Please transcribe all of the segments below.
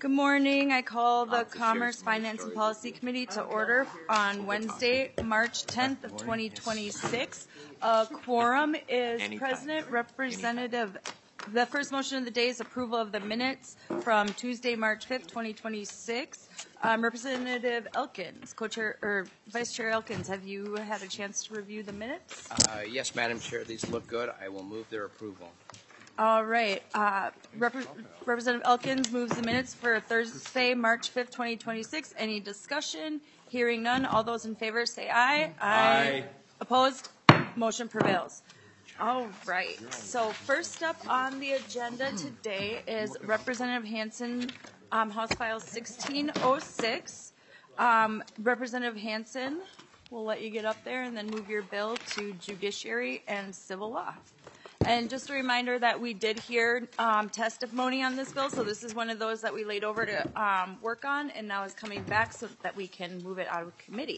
Good morning. I call the Commerce, Finance, and Policy Committee to order on Wednesday, March 10th of 2026. Quorum is present. Representative, the first motion of the day is approval of the minutes from Tuesday, March 5th, 2026. Representative Elkins, Co-Chair or Vice Chair Elkins, have you had a chance to review the minutes? Yes, Madam Chair, these look good. I will move their approval. All right. Representative Elkins moves the minutes for Thursday, March 5th, 2026. Any discussion? Hearing none. All those in favor say aye. Aye. Opposed? Motion prevails. All right. So first up on the agenda today is Representative Hansen, House File 1606. Representative Hansen, we'll let you get up there and then move your bill to Judiciary and Civil Law. And just a reminder that we did hear testimony on this bill, so this is one of those that we laid over to work on and now is coming back so that we can move it out of committee.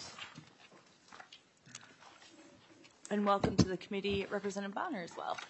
And welcome to the committee, Representative Bonner as well.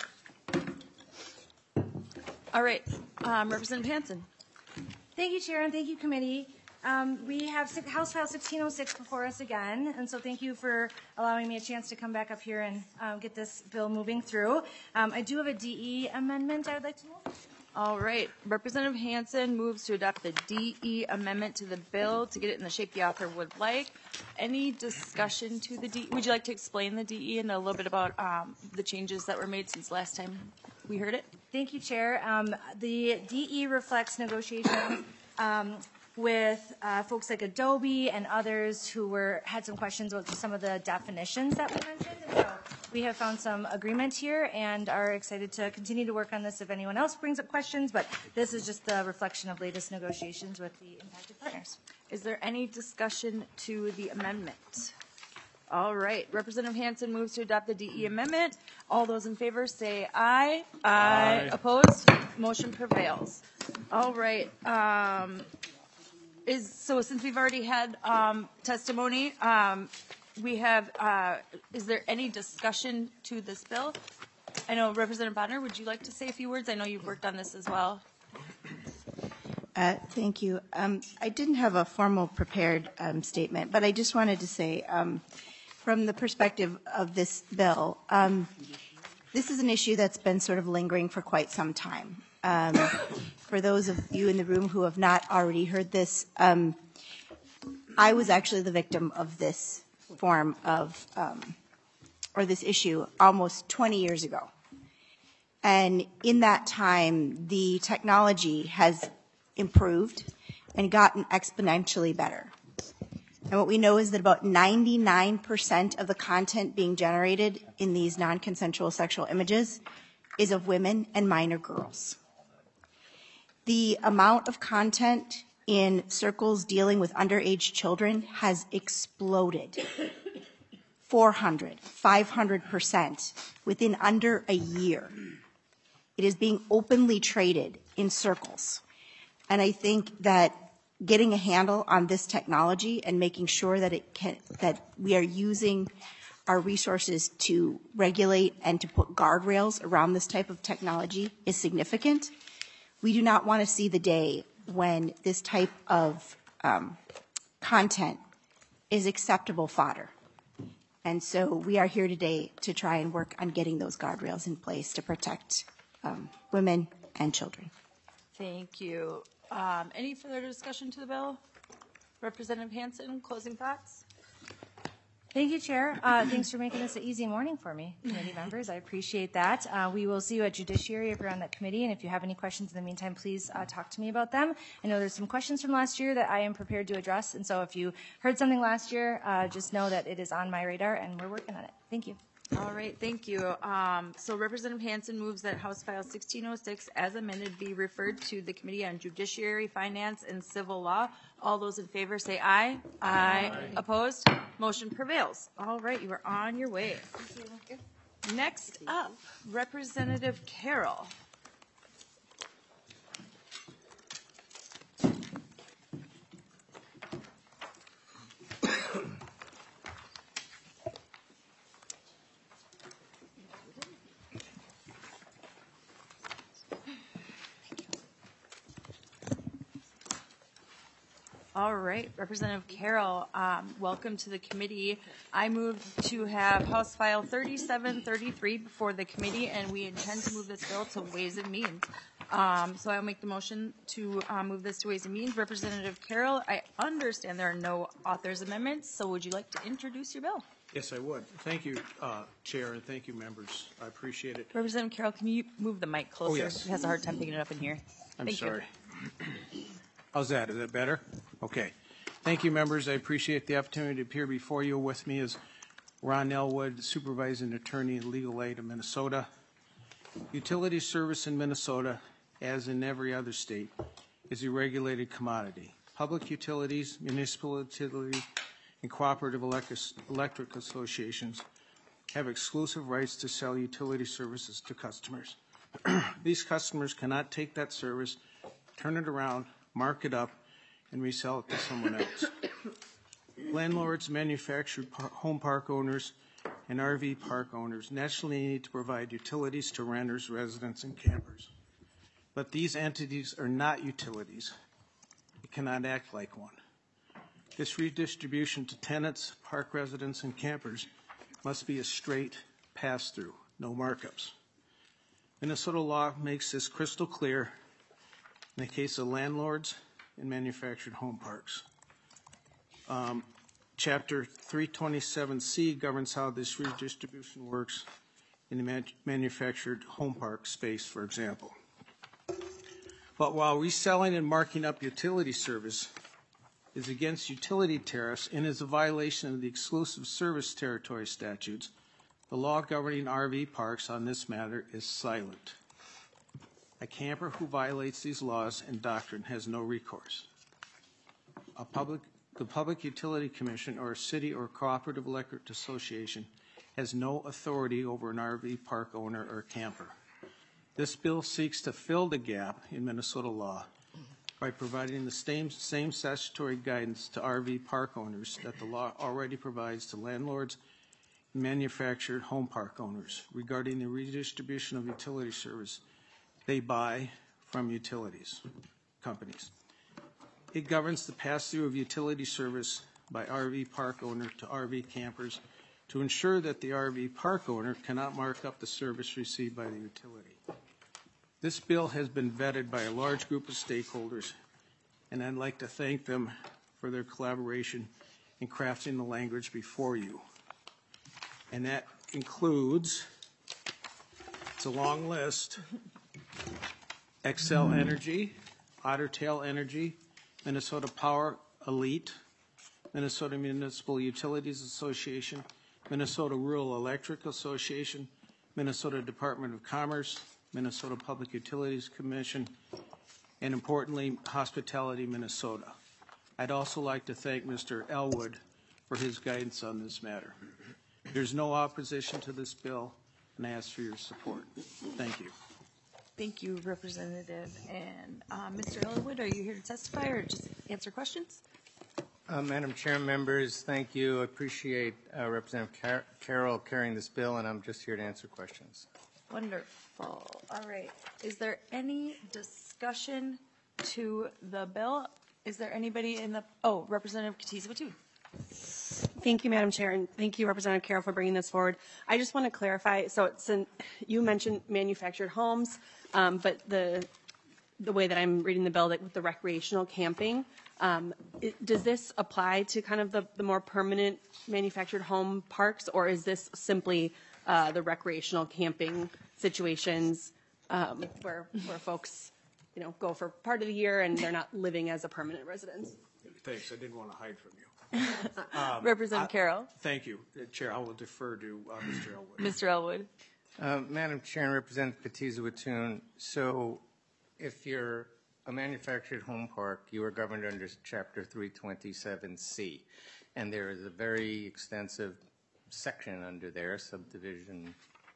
All right, Representative Hansen. Thank you, Chair, and thank you, committee. We have House File 1606 before us again, and so thank you for allowing me a chance to come back up here and get this bill moving through. I do have a DE amendment I would like to move. All right. Representative Hansen moves to adopt the DE amendment to the bill to get it in the shape the author would like. Any discussion to the DE? Would you like to explain the DE and a little bit about the changes that were made since last time we heard it? Thank you, Chair. The DE reflects negotiations with folks like Adobe and others who had some questions about some of the definitions that we mentioned. And so we have found some agreement here and are excited to continue to work on this if anyone else brings up questions, but this is just the reflection of latest negotiations with the impacted partners. Is there any discussion to the amendment? All right. Representative Hansen moves to adopt the DE amendment. All those in favor say aye. Aye. Opposed? Motion prevails. All right. So since we've already had testimony, we have, is there any discussion to this bill? I know Representative Bonner, would you like to say a few words? I know you've worked on this as well. Thank you. I didn't have a formal prepared statement, but I just wanted to say, from the perspective of this bill, this is an issue that's been sort of lingering for quite some time. For those of you in the room who have not already heard this, I was actually the victim of this form of, or this issue almost 20 years ago. And in that time, the technology has improved and gotten exponentially better. And what we know is that about 99% of the content being generated in these non-consensual sexual images is of women and minor girls. The amount of content in circles dealing with underage children has exploded 400, 500% within under a year. It is being openly traded in circles. And I think that getting a handle on this technology and making sure that that we are using our resources to regulate and to put guardrails around this type of technology is significant. We do not want to see the day when this type of content is acceptable fodder. And so we are here today to try and work on getting those guardrails in place to protect women and children. Thank you. Any further discussion to the bill? Representative Hansen, closing thoughts? Thank you, Chair. Thanks for making this an easy morning for me, committee members. I appreciate that. We will see you at Judiciary if you're on that committee, and if you have any questions in the meantime, please talk to me about them. I know there's some questions from last year that I am prepared to address, and so if you heard something last year, just know that it is on my radar, and we're working on it. Thank you. All right, thank you. So Representative Hansen moves that House File 1606 as amended be referred to the Committee on Judiciary, Finance, and Civil Law. All those in favor say aye. Aye. Opposed? Motion prevails. All right, you are on your way. Thank you. Next up, Representative Carroll. All right, Representative Carroll, welcome to the committee. I move to have House File 3733 before the committee, and we intend to move this bill to Ways and Means. So I'll make the motion to move this to Ways and Means. Representative Carroll, I understand there are no authors' amendments, so would you like to introduce your bill? Yes, I would. Thank you, Chair, and thank you, members. I appreciate it. Representative Carroll, can you move the mic closer? yes. It has a hard time picking it up in here. I'm Thank you. sorry. How's that? Is that better? Okay. Thank you, members. I appreciate the opportunity to appear before you. With me is Ron Elwood, Supervising Attorney and Legal Aid of Minnesota. Utility service in Minnesota, as in every other state, is a regulated commodity. Public utilities, municipal utilities, and cooperative electric associations have exclusive rights to sell utility services to customers. These customers cannot take that service, turn it around, mark it up, and resell it to someone else. Landlords, manufactured home park owners, and RV park owners naturally need to provide utilities to renters, residents, and campers. But these entities are not utilities. They cannot act like one. This redistribution to tenants, park residents, and campers must be a straight pass-through, no markups. Minnesota law makes this crystal clear in the case of landlords and manufactured home parks. Chapter 327C governs how this redistribution works in the manufactured home park space, for example. But while reselling and marking up utility service is against utility tariffs and is a violation of the exclusive service territory statutes, the law governing RV parks on this matter is silent. A camper who violates these laws and doctrine has no recourse. The Public Utility Commission or a city or cooperative electric association has no authority over an RV park owner or camper. This bill seeks to fill the gap in Minnesota law by providing the same statutory guidance to RV park owners that the law already provides to landlords and manufactured home park owners regarding the redistribution of utility service they buy from utilities companies. It governs the pass-through of utility service by RV park owner to RV campers to ensure that the RV park owner cannot mark up the service received by the utility. This bill has been vetted by a large group of stakeholders, and I'd like to thank them for their collaboration in crafting the language before you. And that includes, it's a long list, Xcel Energy, Otter Tail Energy, Minnesota Power Elite, Minnesota Municipal Utilities Association, Minnesota Rural Electric Association, Minnesota Department of Commerce, Minnesota Public Utilities Commission, and importantly, Hospitality Minnesota. I'd also like to thank Mr. Elwood for his guidance on this matter. There's no opposition to this bill, and I ask for your support. Thank you. Thank you, Representative. And Mr. Elwood, are you here to testify or just answer questions? Madam Chair, members, thank you. I appreciate Representative Carroll carrying this bill, and I'm just here to answer questions. Wonderful. All right. Is there any discussion to the bill? Is there anybody in the, Representative Katiza-Watun. Thank you, Madam Chair, and thank you, Representative Carroll, for bringing this forward. I just want to clarify, so you mentioned manufactured homes, but the way that I'm reading the bill, that with the recreational camping, does this apply to kind of the more permanent manufactured home parks, or is this simply the recreational camping situations where folks, go for part of the year and they're not living as a permanent residence? Thanks. I didn't want to hide from you. Representative Carroll. Thank you, Chair. I will defer to Mr. Elwood. Mr. Elwood. Madam Chair and Representative Katiza-Watun, so if you're a manufactured home park, you are governed under Chapter 327C, and there is a very extensive section under there, subdivision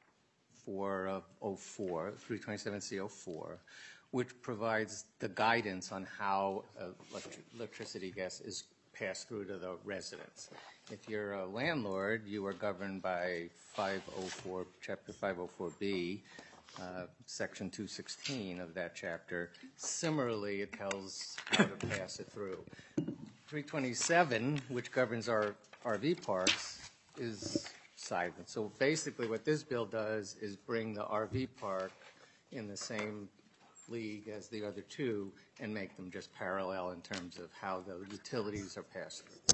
4 of 04, 327C04, which provides the guidance on how electricity gas is passed through to the residents. If you're a landlord, you are governed by 504, Chapter 504B, Section 216 of that chapter. Similarly, it tells how to pass it through. 327, which governs our RV parks, is silent. So basically what this bill does is bring the RV park in the same league as the other two and make them just parallel in terms of how the utilities are passed through.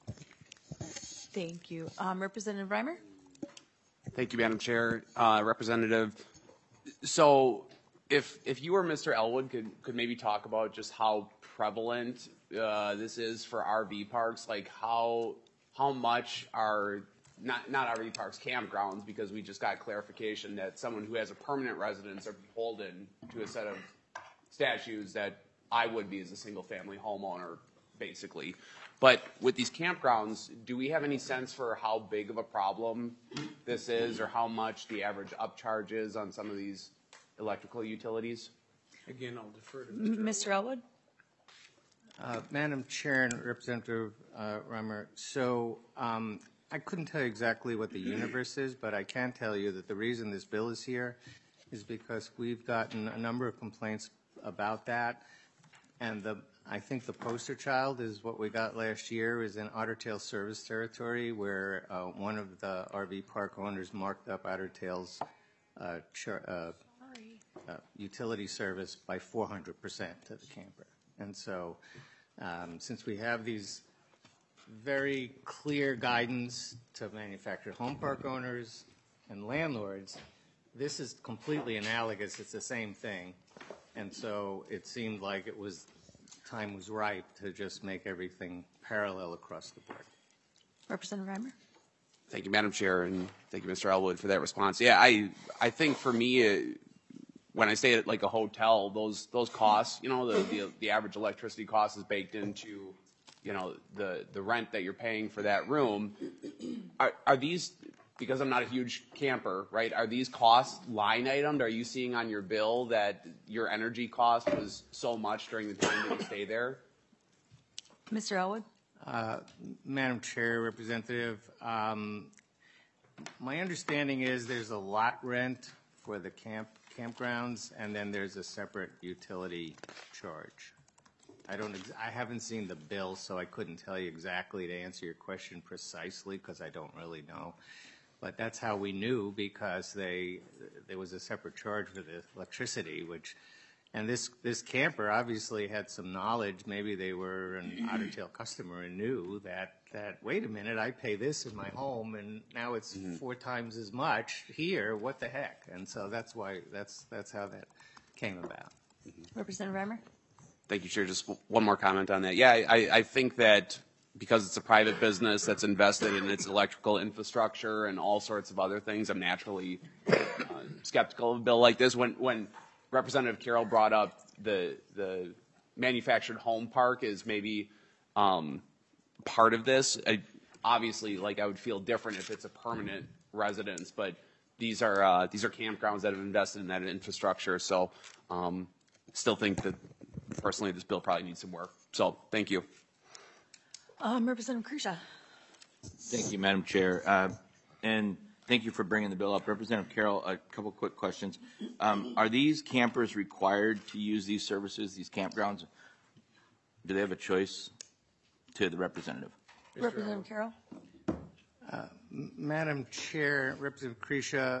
Thank you. Representative Reimer? Thank you, Madam Chair. Representative, so if you or Mr. Elwood could maybe talk about just how prevalent this is for RV parks, like how much are not RV parks, campgrounds, because we just got clarification that someone who has a permanent residence are beholden to a set of statutes that I would be as a single family homeowner, basically. But with these campgrounds, do we have any sense for how big of a problem this is, or how much the average upcharge is on some of these electrical utilities? Again, I'll defer to Mr. Elwood? Madam Chair and Representative Reimer, so I couldn't tell you exactly what the universe is, but I can tell you that the reason this bill is here is because we've gotten a number of complaints about that, and I think the poster child is what we got last year is in Otter Tail service territory, where one of the RV park owners marked up Otter Tail's utility service by 400% to the camper. And so since we have these very clear guidance to manufactured home park owners and landlords, this is completely analogous. It's the same thing. And so it seemed like time was ripe to just make everything parallel across the board. Representative Reimer? Thank you, Madam Chair, and thank you, Mr. Elwood, for that response. Yeah, I think for me, when I stay at like a hotel, those costs, the average electricity cost is baked into, the rent that you're paying for that room. Are these, because I'm not a huge camper, right? Are these costs line itemed? Are you seeing on your bill that your energy cost was so much during the time that you stay there? Mr. Elwood? Madam Chair, Representative, my understanding is there's a lot rent for the campgrounds, and then there's a separate utility charge. I haven't seen the bill, so I couldn't tell you exactly to answer your question precisely because I don't really know. But that's how we knew, because there was a separate charge for the electricity, and this camper obviously had some knowledge. Maybe they were an Otter Tail customer and knew that wait a minute, I pay this in my home, and now it's 4 times as much here. What the heck? And so that's how that came about. Representative Reimer? Thank you, Chair. Just one more comment on that. Yeah, I think that because it's a private business that's invested in its electrical infrastructure and all sorts of other things, I'm naturally skeptical of a bill like this. When Representative Carroll brought up the manufactured home park is maybe part of this, obviously, I would feel different if it's a permanent residence, but these are campgrounds that have invested in that infrastructure. So, still think that personally this bill probably needs some work. So, thank you. Representative Krisha. Thank you, Madam Chair. And thank you for bringing the bill up. Representative Carroll, a couple quick questions. Are these campers required to use these services, these campgrounds? Do they have a choice? To the representative. Representative Carroll? Madam Chair, Representative Krisha,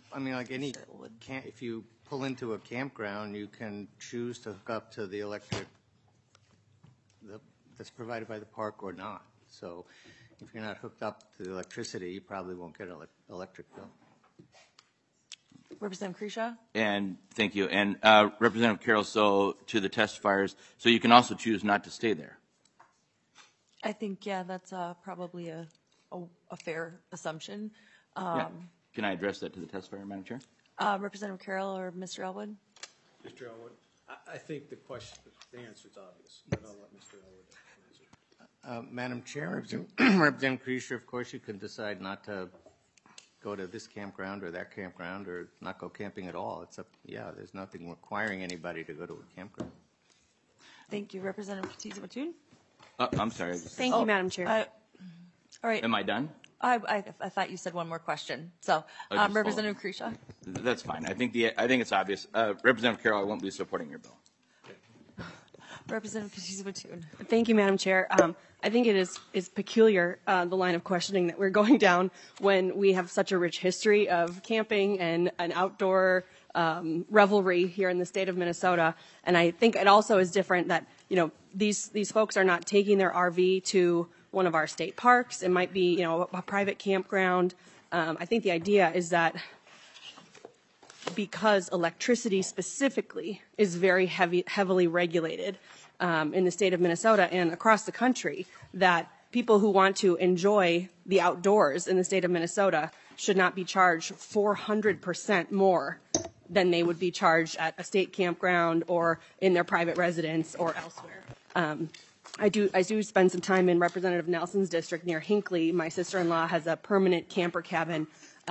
if you pull into a campground, you can choose to hook up to the electric that's provided by the park or not. So if you're not hooked up to the electricity, you probably won't get an electric bill. Representative Krisha? And thank you. And Representative Carroll, so to the testifiers, so you can also choose not to stay there. I think, yeah, that's probably a fair assumption. Yeah. Can I address that to the testifier, Madam Chair? Representative Carroll or Mr. Elwood? Mr. Elwood, I think the answer is obvious, but I'll let Mr. Elwood answer. Madam Chair, Representative Krisha, of course you can decide not to go to this campground or that campground or not go camping at all. There's nothing requiring anybody to go to a campground. Thank you. Representative Katiza-Mattoon? I'm sorry. Thank you, Madam Chair. All right. Am I done? I thought you said one more question. So, Representative Krisha? That's fine. I think it's obvious. Representative Carroll, I won't be supporting your bill. Representative Katiza Mattoon. Thank you, Madam Chair. I think it is peculiar, the line of questioning that we're going down when we have such a rich history of camping and an outdoor revelry here in the state of Minnesota. And I think it also is different that, these folks are not taking their RV to one of our state parks. It might be, a private campground. I think the idea is that because electricity specifically is very heavily regulated in the state of Minnesota and across the country, that people who want to enjoy the outdoors in the state of Minnesota should not be charged 400% more than they would be charged at a state campground or in their private residence or elsewhere. I do spend some time in Representative Nelson's district near Hinckley. My sister-in-law has a permanent camper cabin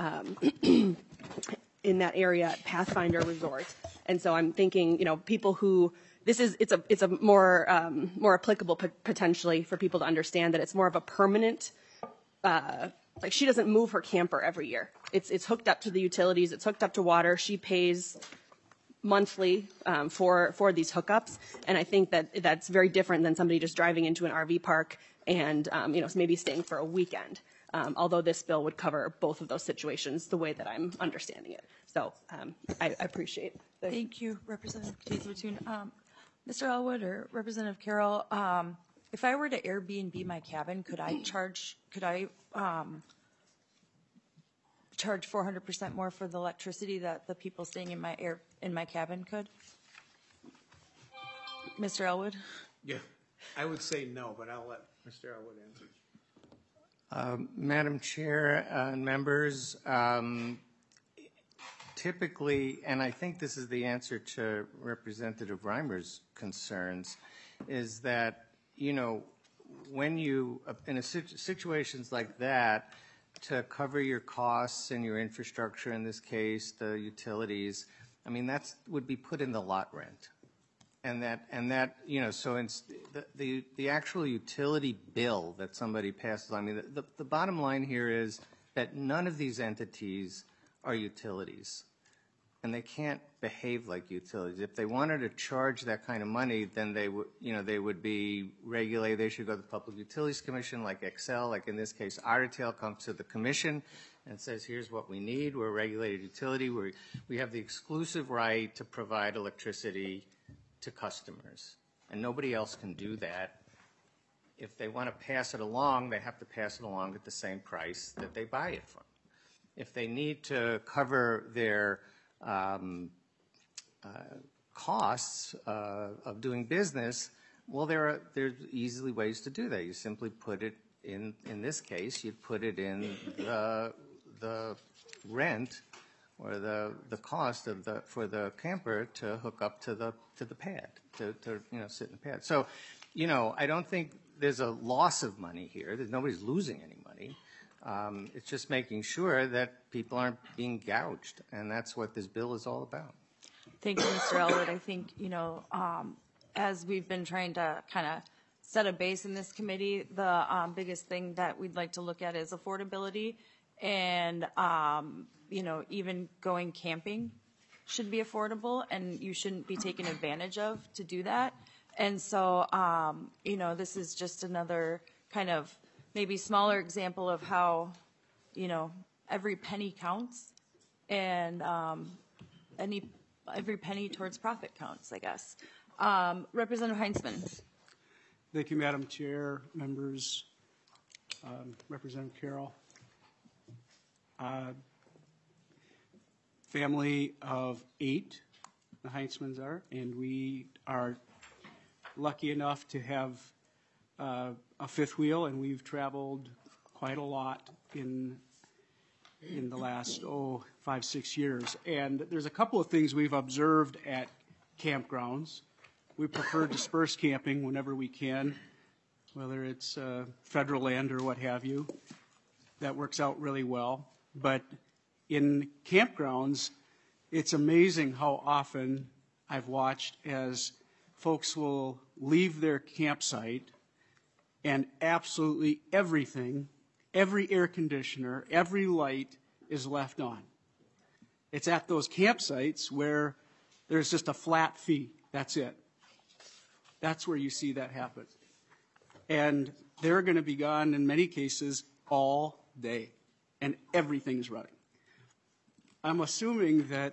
in that area at Pathfinder Resort. And so I'm thinking, people who it's a more applicable potentially for people to understand that it's more of a permanent, like she doesn't move her camper every year. It's hooked up to the utilities. It's hooked up to water. She pays monthly for these hookups. And I think that's very different than somebody just driving into an RV park and, maybe staying for a weekend. Although this bill would cover both of those situations the way that I'm understanding it. So I appreciate it. Thank you, Representative Katiza Mattoon. Mr. Elwood or Representative Carroll, if I were to Airbnb my cabin, could I charge 400% more for the electricity that the people staying in my cabin could? Mr. Elwood? Yeah, I would say no, but I'll let Mr. Elwood answer. Madam Chair and members, typically, and I think this is the answer to Representative Reimer's concerns, is that, when you, in situations like that, to cover your costs and your infrastructure, in this case, the utilities, that would be put in the lot rent. And that, so the actual utility bill that somebody passes on, the bottom line here is that none of these entities are utilities. And they can't behave like utilities. If they wanted to charge that kind of money, then they would be regulated. They should go to the Public Utilities Commission, like Excel, like in this case, Otter Tail comes to the commission and says, here's what we need. We're a regulated utility. We have the exclusive right to provide electricity to customers. And nobody else can do that. If they want to pass it along, they have to pass it along at the same price that they buy it from. If they need to cover their costs of doing business, well, there's easily ways to do that. You simply put it in this case, you'd put it in the rent or the cost for the camper to hook up to the pad, to sit in the pad. So, I don't think there's a loss of money here. Nobody's losing any money. It's just making sure that people aren't being gouged, and that's what this bill is all about. Thank you, Mr. Elwood. I think, as we've been trying to kind of set a base in this committee, the biggest thing that we'd like to look at is affordability, and, even going camping should be affordable, and you shouldn't be taken advantage of to do that. And so, this is just another kind of maybe smaller example of how, every penny counts, and every penny towards profit counts, I guess. Representative Heinzman. Thank you, Madam Chair, members, Representative Carroll. Family of 8, the Heinzmans are, and we are lucky enough to have a fifth wheel, and we've traveled quite a lot in the last 5-6 years. And there's a couple of things we've observed at campgrounds. We prefer dispersed camping whenever we can, whether it's federal land or what have you. That works out really well. But in campgrounds, it's amazing how often I've watched as folks will leave their campsite and absolutely everything, every air conditioner, every light is left on. It's at those campsites where there's just a flat fee. That's it. That's where you see that happen. And they're going to be gone in many cases all day, and everything's running. I'm assuming that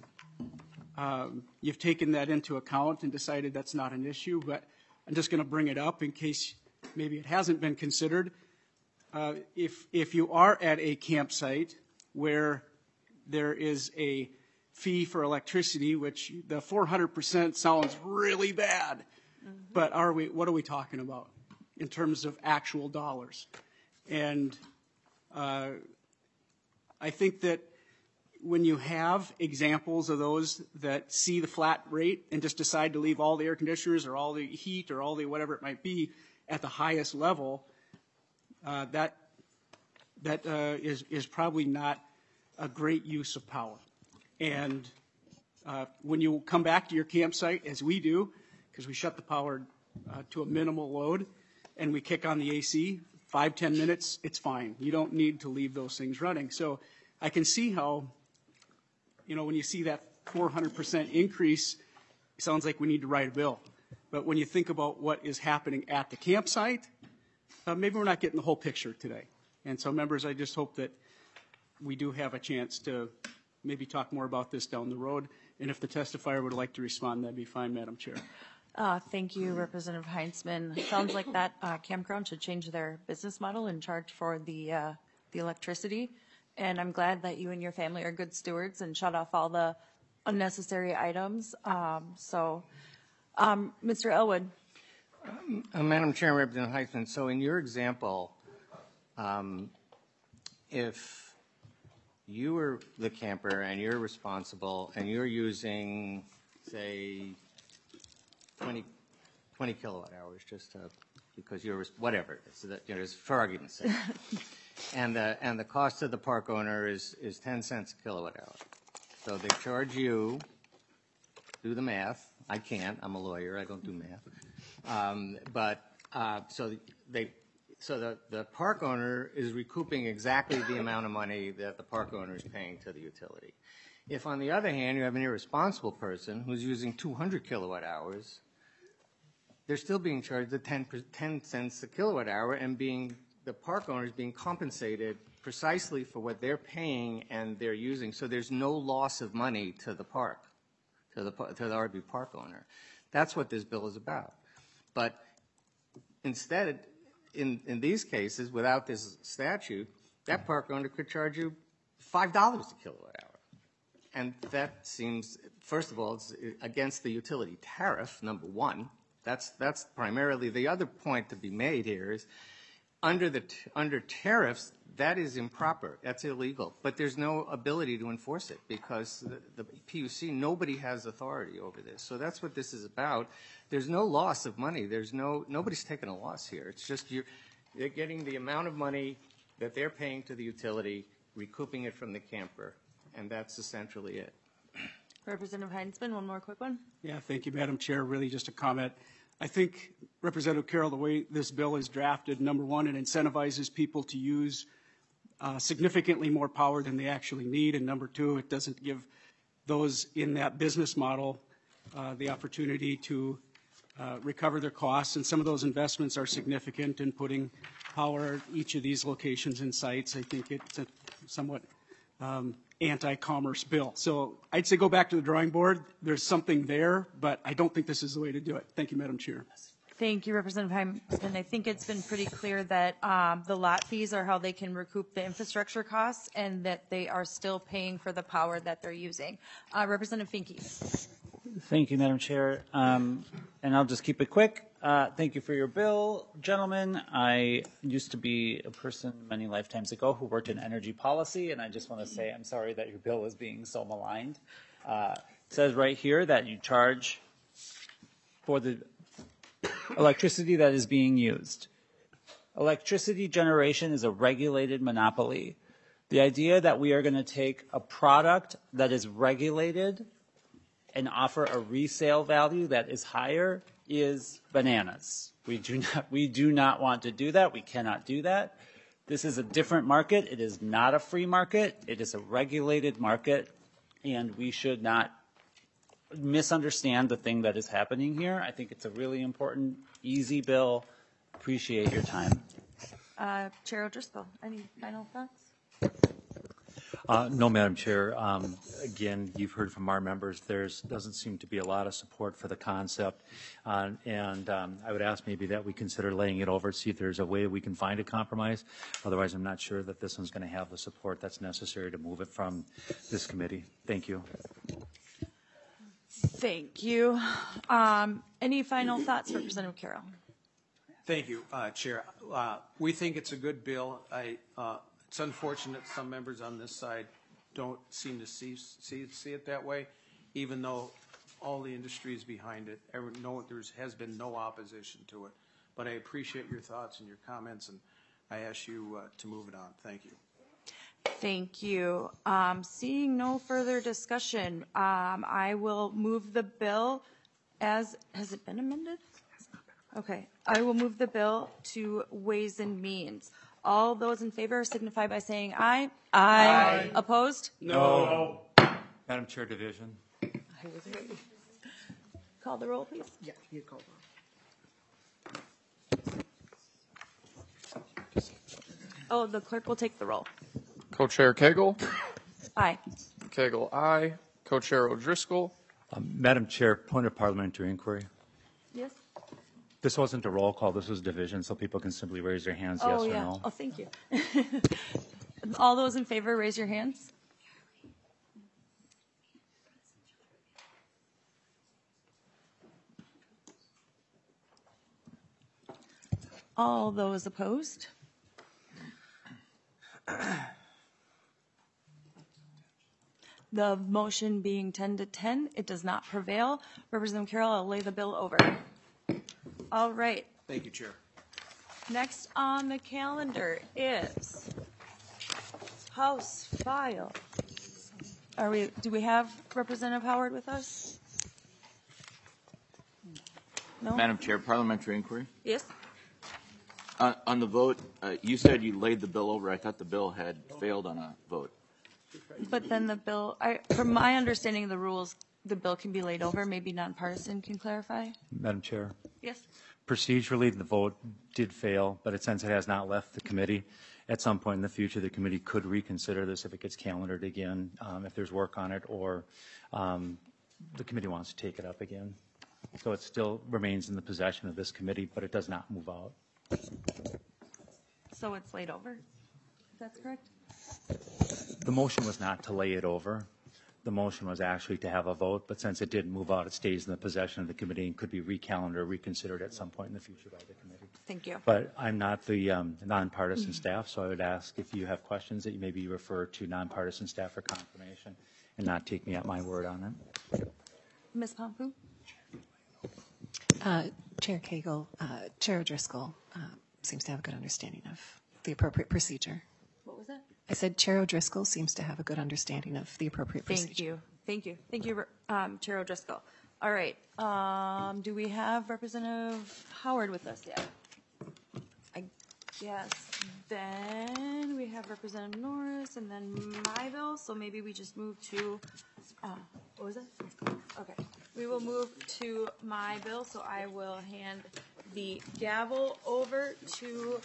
you've taken that into account and decided that's not an issue, but I'm just going to bring it up in case maybe it hasn't been considered. If you are at a campsite where there is a fee for electricity, which the 400% sounds really bad, but what are we talking about in terms of actual dollars? And I think that when you have examples of those that see the flat rate and just decide to leave all the air conditioners or all the heat or all the whatever it might be at the highest level, that is probably not a great use of power. And when you come back to your campsite, as we do, because we shut the power to a minimal load and we kick on the AC, 5-10 minutes, it's fine. You don't need to leave those things running. So I can see how, when you see that 400% increase, it sounds like we need to write a bill. But when you think about what is happening at the campsite, maybe we're not getting the whole picture today. And so, members, I just hope that we do have a chance to maybe talk more about this down the road. And if the testifier would like to respond, that'd be fine, Madam Chair. Thank you, Representative Heinzman. Sounds like that campground should change their business model and charge for the electricity. And I'm glad that you and your family are good stewards and shut off all the unnecessary items. Mr. Elwood. Madam Chair, Representative Heisman, so in your example, if you were the camper and you're responsible and you're using, say, 20 kilowatt hours because you're whatever, so that, just for argument's sake, and the cost of the park owner is 10 cents a kilowatt hour. So they charge you, do the math. I can't. I'm a lawyer. I don't do math. So the park owner is recouping exactly the amount of money that the park owner is paying to the utility. If, on the other hand, you have an irresponsible person who's using 200 kilowatt hours, they're still being charged the 10 cents a kilowatt hour, and the park owner is being compensated precisely for what they're paying and they're using. So there's no loss of money to the park, to the RV park owner. That's what this bill is about. But instead, in these cases, without this statute, that park owner could charge you $5 a kilowatt hour. And that seems, first of all, it's against the utility tariff, number one. That's primarily the other point to be made here is under tariffs, that is improper. That's illegal. But there's no ability to enforce it because the PUC, nobody has authority over this. So that's what this is about. There's no loss of money. Nobody's taking a loss here. It's just they're getting the amount of money that they're paying to the utility, recouping it from the camper, and that's essentially it. Representative Heinzman, one more quick one. Yeah, thank you, Madam Chair. Really just a comment. I think, Representative Carroll, the way this bill is drafted, number one, it incentivizes people to use significantly more power than they actually need, and number two, it doesn't give those in that business model the opportunity to recover their costs, and some of those investments are significant in putting power at each of these locations and sites. I think it's a somewhat anti-commerce bill. So I'd say go back to the drawing board. There's something there, but I don't think this is the way to do it. Thank you, Madam Chair. Thank you, Representative Heinzman. I think it's been pretty clear that the lot fees are how they can recoup the infrastructure costs and that they are still paying for the power that they're using. Representative Finke. Thank you, Madam Chair. And I'll just keep it quick. Thank you for your bill, gentlemen. I used to be a person many lifetimes ago who worked in energy policy, and I just want to say I'm sorry that your bill is being so maligned. It says right here that you charge for the electricity that is being used. Electricity generation is a regulated monopoly. The idea that we are going to take a product that is regulated and offer a resale value that is higher is bananas. We do not want to do that. We cannot do that. This is a different market. It is not a free market. It is a regulated market, and we should not misunderstand the thing that is happening here. I think it's a really important, easy bill. Appreciate your time. Chair O'Driscoll, any final thoughts? No, Madam Chair. Again, you've heard from our members, there doesn't seem to be a lot of support for the concept. And I would ask maybe that we consider laying it over, see if there's a way we can find a compromise. Otherwise, I'm not sure that this one's going to have the support that's necessary to move it from this committee. Thank you. Thank you. Any final thoughts, Representative Carroll? Thank you, Chair. We think it's a good bill. It's unfortunate some members on this side don't seem to see it that way, even though all the industry is behind it. There has been no opposition to it. But I appreciate your thoughts and your comments, and I ask you to move it on. Thank you. Thank you. Seeing no further discussion, I will move the bill has it been amended? Okay. I will move the bill to Ways and Means. All those in favor signify by saying aye. Aye. Opposed? No. Madam Chair, division. Call the roll, please. Yeah, you call roll. Oh, the clerk will take the roll. Co-Chair Cagle? Aye. Cagle, aye. Co-Chair O'Driscoll? Madam Chair, point of parliamentary inquiry. Yes? This wasn't a roll call, this was division, so people can simply raise their hands, yes or no. Oh, thank you. All those in favor, raise your hands. All those opposed? The motion being 10 to 10, it does not prevail. Representative Carroll, I'll lay the bill over. All right. Thank you, Chair. Next on the calendar is House File. Do we have Representative Howard with us? No? Madam Chair, parliamentary inquiry. Yes? On the vote, you said you laid the bill over. I thought the bill had failed on a vote. But then the bill, from my understanding of the rules, the bill can be laid over. Maybe nonpartisan can clarify. Madam Chair. Yes? Procedurally, the vote did fail, but since it has not left the committee, at some point in the future, the committee could reconsider this if it gets calendared again, if there's work on it, or the committee wants to take it up again. So it still remains in the possession of this committee, but it does not move out. So it's laid over? That's correct? The motion was not to lay it over. The motion was actually to have a vote, but since it didn't move out, it stays in the possession of the committee and could be recalendared or reconsidered at some point in the future by the committee. Thank you. But I'm not the nonpartisan staff, so I would ask if you have questions that you maybe refer to nonpartisan staff for confirmation and not take me at my word on it. Ms. Pompu? Chair Cagle, Chair O'Driscoll seems to have a good understanding of the appropriate procedure. What was that? I said Chair O'Driscoll seems to have a good understanding of the appropriate procedure. Thank you. Thank you. Thank you, Chair O'Driscoll. All right. Do we have Representative Howard with us yet? I guess then we have Representative Norris and then my bill. So maybe we just move to, what was it? Okay. We will move to my bill. So I will hand the gavel over to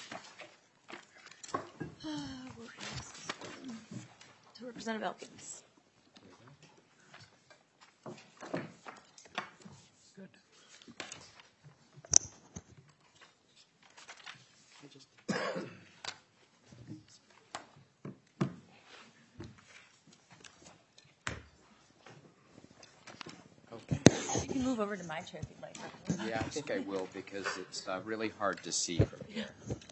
Representative Elkins. Good. Okay. You can move over to my chair if you'd like. Yeah, I think I will because it's really hard to see from here.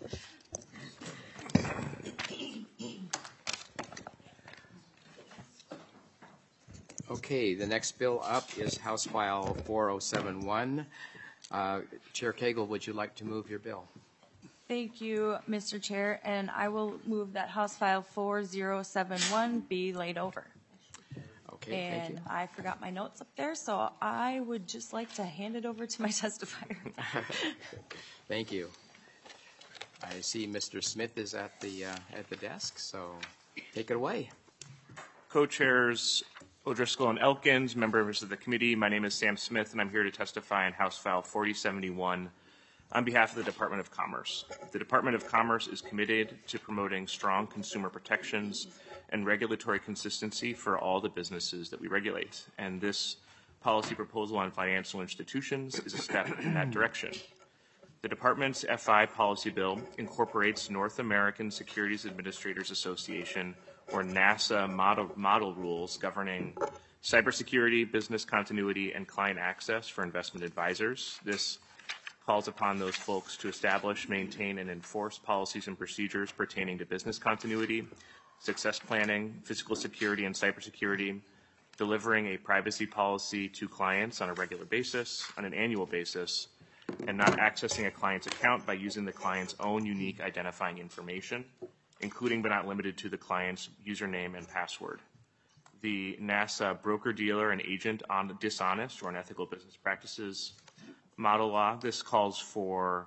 Okay, the next bill up is House File 4071. Chair Cagle, would you like to move your bill? Thank you, Mr. Chair, and I will move that House File 4071 be laid over. Okay, thank you. And I forgot my notes up there, so I would just like to hand it over to my testifier. Thank you. I see Mr. Smith is at the desk, so take it away. Co-chairs, O'Driscoll and Elkins, members of the committee. My name is Sam Smith, and I'm here to testify on House File 4071 on behalf of the Department of Commerce. The Department of Commerce is committed to promoting strong consumer protections and regulatory consistency for all the businesses that we regulate, and this policy proposal on financial institutions is a step in that direction. The Department's FI policy bill incorporates North American Securities Administrators Association, or NASA, model rules governing cybersecurity, business continuity, and client access for investment advisors. This calls upon those folks to establish, maintain, and enforce policies and procedures pertaining to business continuity, success planning, physical security, and cybersecurity, delivering a privacy policy to clients on a regular basis, on an annual basis, and not accessing a client's account by using the client's own unique identifying information, including but not limited to the client's username and password. The NASA broker-dealer and agent on dishonest or unethical business practices model law. This calls for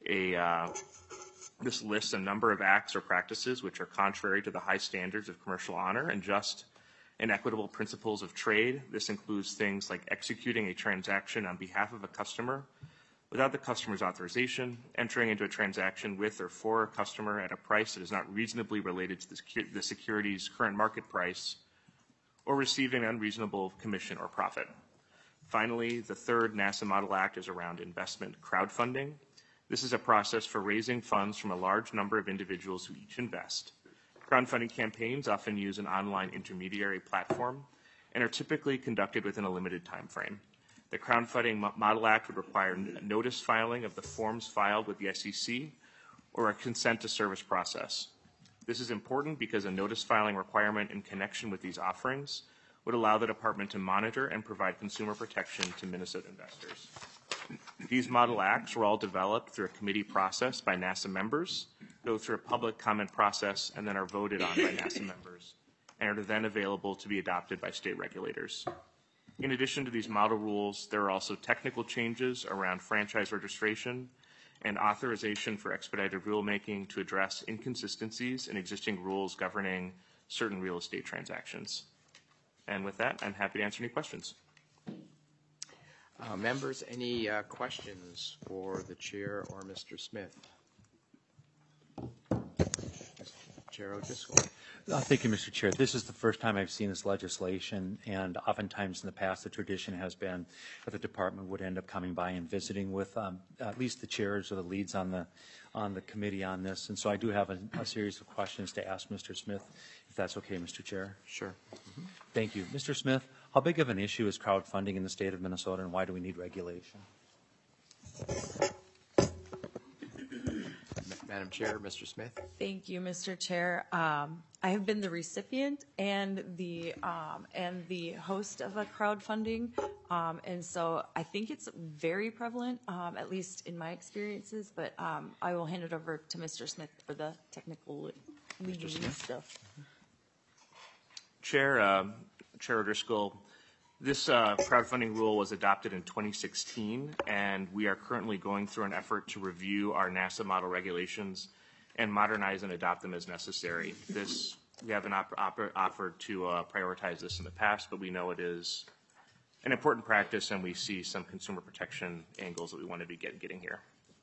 this lists a number of acts or practices which are contrary to the high standards of commercial honor and just and equitable principles of trade. This includes things like executing a transaction on behalf of a customer without the customer's authorization, entering into a transaction with or for a customer at a price that is not reasonably related to the security's current market price, or receiving unreasonable commission or profit. Finally, the third NASA Model Act is around investment crowdfunding. This is a process for raising funds from a large number of individuals who each invest. Crowdfunding campaigns often use an online intermediary platform and are typically conducted within a limited time frame. The Crowdfunding Model Act would require notice filing of the forms filed with the SEC or a consent to service process. This is important because a notice filing requirement in connection with these offerings would allow the department to monitor and provide consumer protection to Minnesota investors. These model acts were all developed through a committee process by NASA members, go through a public comment process, and then are voted on by NASA members, and are then available to be adopted by state regulators. In addition to these model rules, there are also technical changes around franchise registration and authorization for expedited rulemaking to address inconsistencies in existing rules governing certain real estate transactions. And with that, I'm happy to answer any questions. Members, any questions for the chair or Mr. Smith? Chair O'Driscoll. Thank you, Mr. Chair. This is the first time I've seen this legislation, and oftentimes in the past the tradition has been that the department would end up coming by and visiting with at least the chairs or the leads on the committee on this. And so I do have a series of questions to ask Mr. Smith, if that's okay, Mr. Chair. Sure. Thank you. Mr. Smith, how big of an issue is crowdfunding in the state of Minnesota, and why do we need regulation? Madam Chair, Mr. Smith. Thank you, Mr. Chair. I have been the recipient and the host of a crowdfunding, and so I think it's very prevalent, at least in my experiences. But I will hand it over to Mr. Smith for the technical legal stuff. Chair O'Driscoll, this crowdfunding rule was adopted in 2016, and we are currently going through an effort to review our NASA model regulations and modernize and adopt them as necessary. We haven't offered to prioritize this in the past, but we know it is an important practice, and we see some consumer protection angles that we want to be getting here.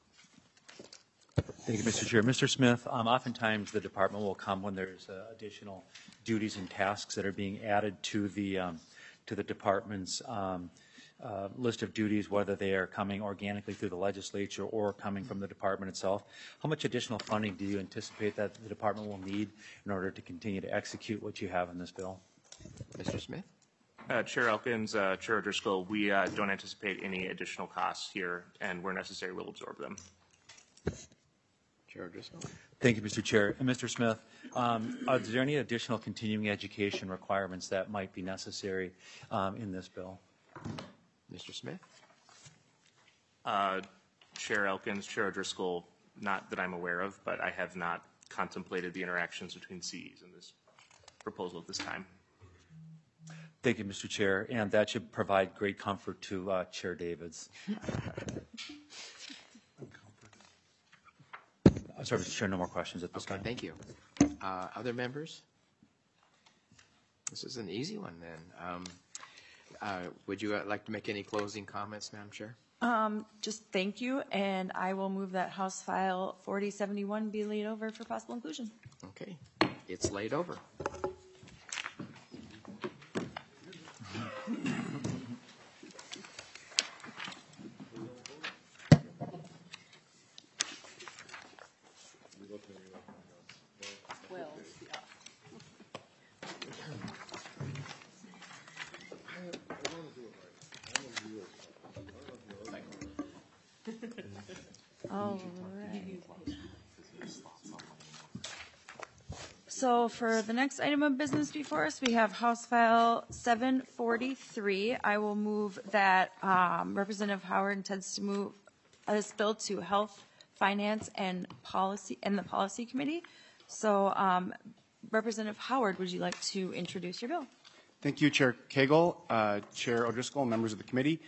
Thank you, Mr. Chair. Mr. Smith, oftentimes the department will come when there's additional duties and tasks that are being added to the department's list of duties, whether they are coming organically through the legislature or coming from the department itself. How much additional funding do you anticipate that the department will need in order to continue to execute what you have in this bill? Mr. Smith? Chair Elkins, Chair O'Driscoll, we don't anticipate any additional costs here, and where necessary, we'll absorb them. Chair O'Driscoll. Thank you, Mr. Chair. And Mr. Smith, are there any additional continuing education requirements that might be necessary in this bill? Mr. Smith? Chair Elkins, Chair O'Driscoll, not that I'm aware of, but I have not contemplated the interactions between CEs in this proposal at this time. Thank you, Mr. Chair, and that should provide great comfort to Chair Davids. I'm sorry, Mr. Chair, no more questions at this time. Thank you. Other members? Mr. This is an easy one then. Would you like to make any closing comments, Madam Chair? Just thank you, and I will move that House File 4071 be laid over for possible inclusion. Okay, it's laid over. All right. So for the next item of business before us, we have House File 743. I will move that Representative Howard intends to move this bill to Health, Finance, and Policy, and the Policy Committee. So Representative Howard, would you like to introduce your bill? Thank you, Chair Cagle, Chair O'Driscoll, members of the committee.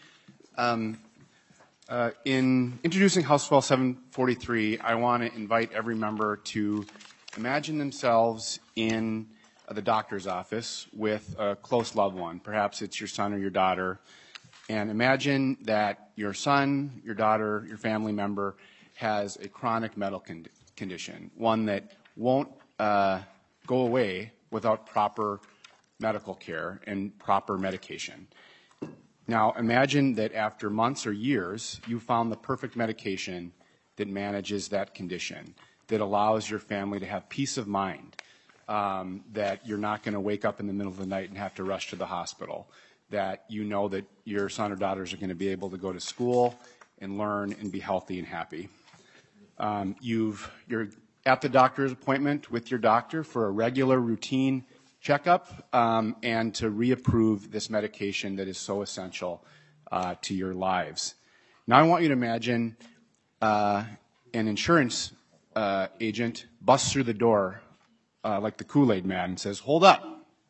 In introducing House File 743, I want to invite every member to imagine themselves in the doctor's office with a close loved one. Perhaps it's your son or your daughter. And imagine that your son, your daughter, your family member has a chronic medical condition, one that won't go away without proper medical care and proper medication. Now, imagine that after months or years, you found the perfect medication that manages that condition, that allows your family to have peace of mind, that you're not going to wake up in the middle of the night and have to rush to the hospital, that you know that your son or daughters are going to be able to go to school and learn and be healthy and happy. You're at the doctor's appointment with your doctor for a regular routine checkup and to reapprove this medication that is so essential to your lives. Now I want you to imagine an insurance agent busts through the door like the Kool-Aid man and says, "Hold up.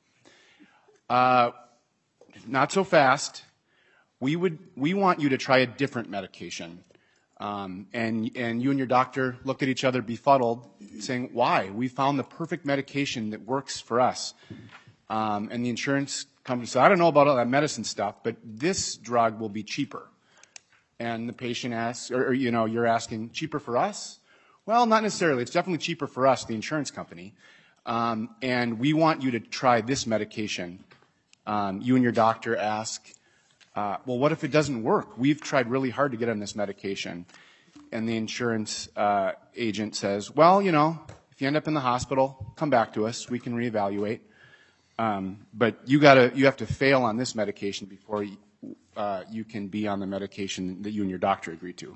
Not so fast. We want you to try a different medication." And you and your doctor look at each other befuddled, saying, "Why? We found the perfect medication that works for us." And the insurance company says, "I don't know about all that medicine stuff, but this drug will be cheaper." And the patient asks, or you're asking, "Cheaper for us?" "Well, not necessarily. It's definitely cheaper for us, the insurance company. And we want you to try this medication." You and your doctor ask, "Well, what if it doesn't work? We've tried really hard to get on this medication." And the insurance agent says, "Well, if you end up in the hospital, come back to us. We can reevaluate. But you have to fail on this medication before you can be on the medication that you and your doctor agreed to."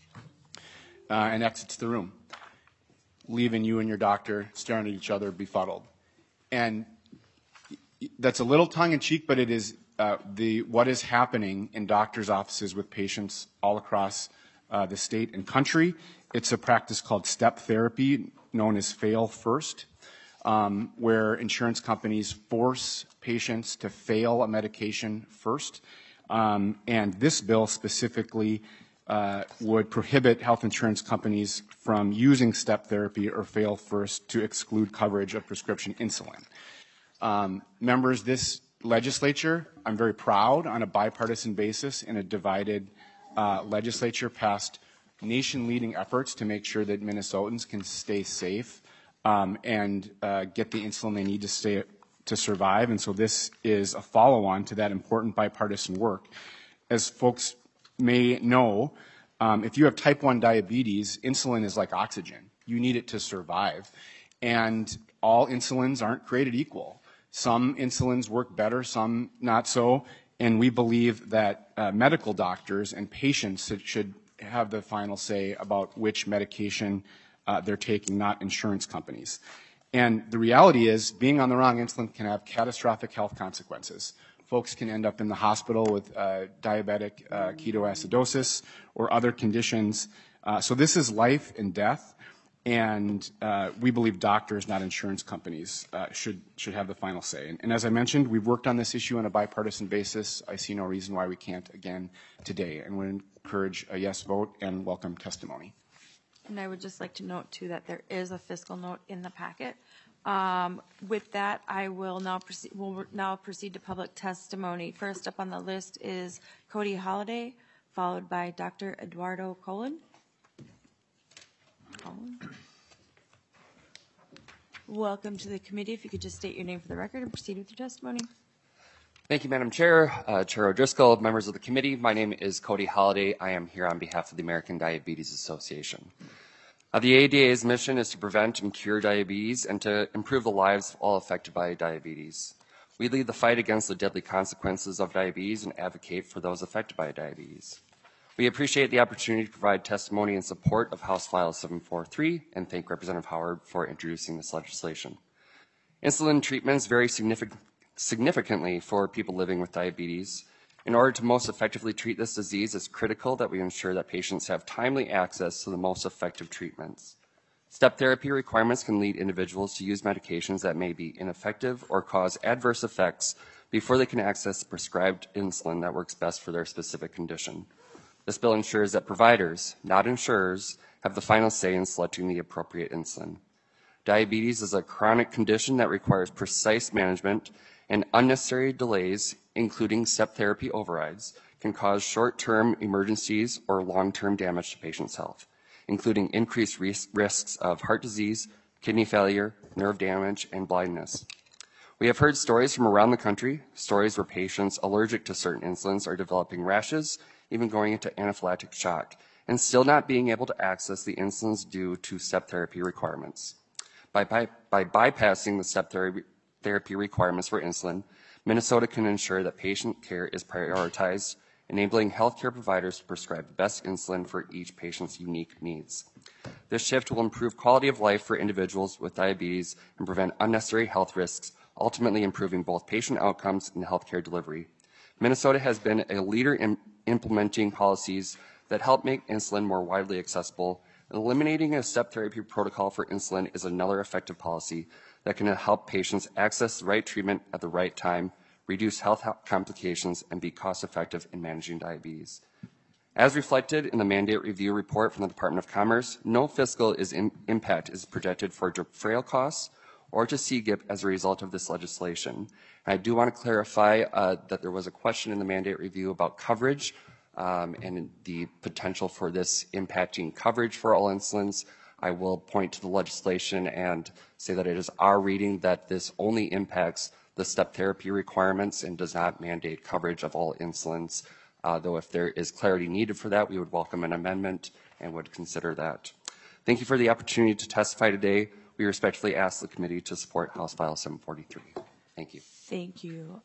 And exits the room, leaving you and your doctor staring at each other befuddled. And that's a little tongue-in-cheek, but it is what is happening in doctors' offices with patients all across the state and country. It's a practice called step therapy, known as fail first, where insurance companies force patients to fail a medication first. And this bill specifically would prohibit health insurance companies from using step therapy or fail first to exclude coverage of prescription insulin. Members, this legislature, I'm very proud, on a bipartisan basis in a divided legislature, passed nation-leading efforts to make sure that Minnesotans can stay safe and get the insulin they need to survive. And so this is a follow-on to that important bipartisan work. As folks may know, if you have type 1 diabetes, insulin is like oxygen. You need it to survive. And all insulins aren't created equal. Some insulins work better, some not so. And we believe that medical doctors and patients should have the final say about which medication they're taking, not insurance companies. And the reality is, being on the wrong insulin can have catastrophic health consequences. Folks can end up in the hospital with diabetic ketoacidosis or other conditions. So this is life and death. And we believe doctors, not insurance companies, should have the final say. And as I mentioned, we've worked on this issue on a bipartisan basis. I see no reason why we can't again today, and would encourage a yes vote and welcome testimony. And I would just like to note, too, that there is a fiscal note in the packet With that, I will now proceed, we'll now proceed to public testimony. First up on the list is Cody Holliday, followed by Dr. Eduardo Colon. Welcome to the committee. If you could just state your name for the record and proceed with your testimony. Thank you, Madam Chair. Chair O'Driscoll, members of the committee, my name is Cody Holliday. I am here on behalf of the American Diabetes Association. The ADA's mission is to prevent and cure diabetes and to improve the lives of all affected by diabetes. We lead the fight against the deadly consequences of diabetes and advocate for those affected by diabetes. We appreciate the opportunity to provide testimony in support of House File 743 and thank Representative Howard for introducing this legislation. Insulin treatments vary significantly for people living with diabetes. In order to most effectively treat this disease, it's critical that we ensure that patients have timely access to the most effective treatments. Step therapy requirements can lead individuals to use medications that may be ineffective or cause adverse effects before they can access the prescribed insulin that works best for their specific condition. This bill ensures that providers, not insurers, have the final say in selecting the appropriate insulin. Diabetes is a chronic condition that requires precise management, and unnecessary delays, including step therapy overrides, can cause short-term emergencies or long-term damage to patients' health, including increased risks of heart disease, kidney failure, nerve damage, and blindness. We have heard stories from around the country, stories where patients allergic to certain insulins are developing rashes, even going into anaphylactic shock, and still not being able to access the insulins due to step therapy requirements. By bypassing the step therapy requirements for insulin, Minnesota can ensure that patient care is prioritized, enabling healthcare providers to prescribe the best insulin for each patient's unique needs. This shift will improve quality of life for individuals with diabetes and prevent unnecessary health risks, ultimately improving both patient outcomes and healthcare delivery. Minnesota has been a leader in implementing policies that help make insulin more widely accessible. Eliminating a step therapy protocol for insulin is another effective policy that can help patients access the right treatment at the right time, reduce health complications, and be cost-effective in managing diabetes. As reflected in the mandate review report from the Department of Commerce, no fiscal impact is projected for drug frail costs or to CGIP as a result of this legislation. And I do want to clarify that there was a question in the mandate review about coverage and the potential for this impacting coverage for all insulins. I will point to the legislation and say that it is our reading that this only impacts the step therapy requirements and does not mandate coverage of all insulins. Though if there is clarity needed for that, we would welcome an amendment and would consider that. Thank you for the opportunity to testify today. We respectfully ask the committee to support House File 743. Thank you. Thank you.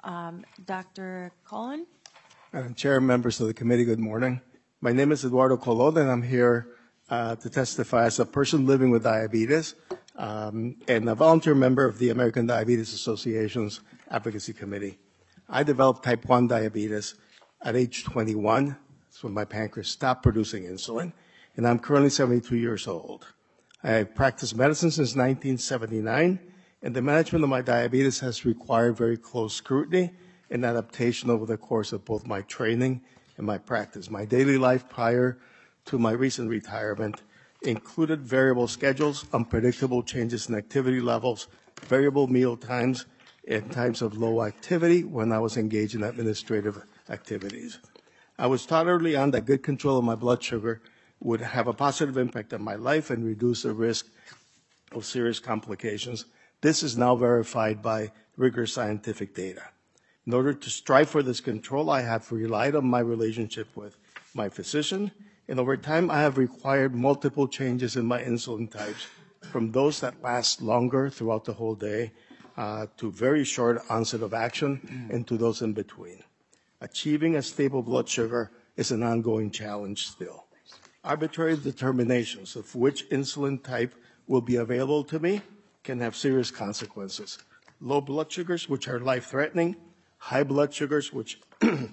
Dr. Colon? Madam Chair, members of the committee, good morning. My name is Eduardo Colon, and I'm here to testify as a person living with diabetes and a volunteer member of the American Diabetes Association's Advocacy Committee. I developed type 1 diabetes at age 21. That's when my pancreas stopped producing insulin, and I'm currently 72 years old. I practiced medicine since 1979, and the management of my diabetes has required very close scrutiny and adaptation over the course of both my training and my practice. My daily life prior to my recent retirement included variable schedules, unpredictable changes in activity levels, variable meal times, and times of low activity when I was engaged in administrative activities. I was taught early on that good control of my blood sugar would have a positive impact on my life and reduce the risk of serious complications. This is now verified by rigorous scientific data. In order to strive for this control, I have relied on my relationship with my physician, and over time I have required multiple changes in my insulin types, from those that last longer throughout the whole day to very short onset of action and to those in between. Achieving a stable blood sugar is an ongoing challenge still. Arbitrary determinations of which insulin type will be available to me can have serious consequences. Low blood sugars, which are life-threatening, high blood sugars, which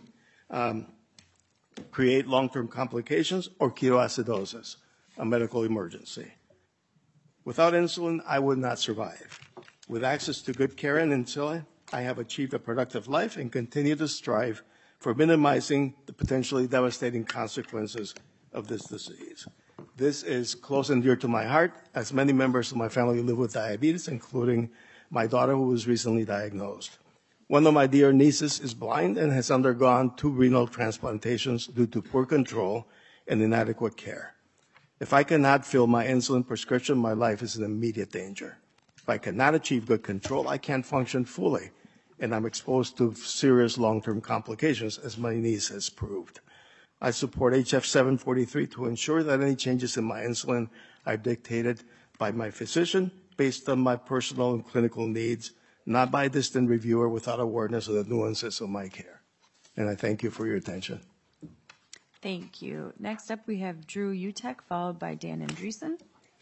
create long-term complications, or ketoacidosis, a medical emergency. Without insulin, I would not survive. With access to good care and insulin, I have achieved a productive life and continue to strive for minimizing the potentially devastating consequences of this disease. This is close and dear to my heart, as many members of my family live with diabetes, including my daughter, who was recently diagnosed. One of my dear nieces is blind and has undergone 2 renal transplantations due to poor control and inadequate care. If I cannot fill my insulin prescription, my life is in immediate danger. If I cannot achieve good control, I can't function fully, and I'm exposed to serious long-term complications, as my niece has proved. I support HF 743 to ensure that any changes in my insulin are dictated by my physician based on my personal and clinical needs, not by a distant reviewer without awareness of the nuances of my care. And I thank you for your attention. Thank you. Next up, we have Drew Utek, followed by Dan Andreessen.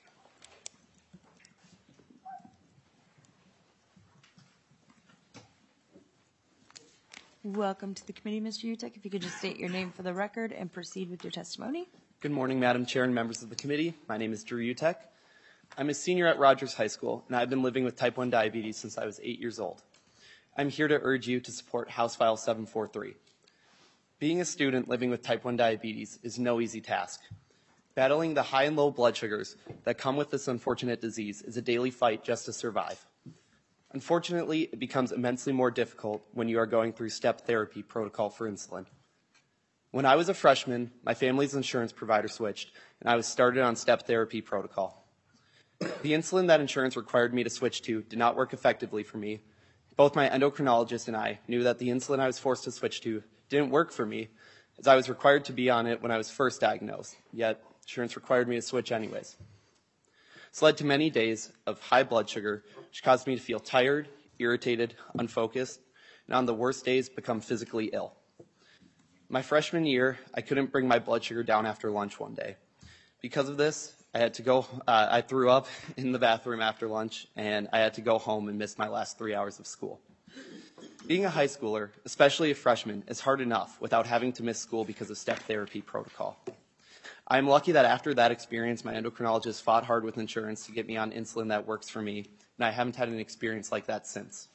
Welcome to the committee, Mr. Utek. If you could just state your name for the record and proceed with your testimony. Good morning, Madam Chair and members of the committee. My name is Drew Utek. I'm a senior at Rogers High School, and I've been living with type 1 diabetes since I was 8 years old. I'm here to urge you to support House File 743. Being a student living with type 1 diabetes is no easy task. Battling the high and low blood sugars that come with this unfortunate disease is a daily fight just to survive. Unfortunately, it becomes immensely more difficult when you are going through step therapy protocol for insulin. When I was a freshman, my family's insurance provider switched, and I was started on step therapy protocol. The insulin that insurance required me to switch to did not work effectively for me. Both my endocrinologist and I knew that the insulin I was forced to switch to didn't work for me, as I was required to be on it when I was first diagnosed, yet insurance required me to switch anyways. This led to many days of high blood sugar, which caused me to feel tired, irritated, unfocused, and on the worst days, become physically ill. My freshman year, I couldn't bring my blood sugar down after lunch one day. Because of this, I threw up in the bathroom after lunch, and I had to go home and miss my last 3 hours of school. Being a high schooler, especially a freshman, is hard enough without having to miss school because of step therapy protocol. I'm lucky that after that experience, my endocrinologist fought hard with insurance to get me on insulin that works for me, and I haven't had an experience like that since.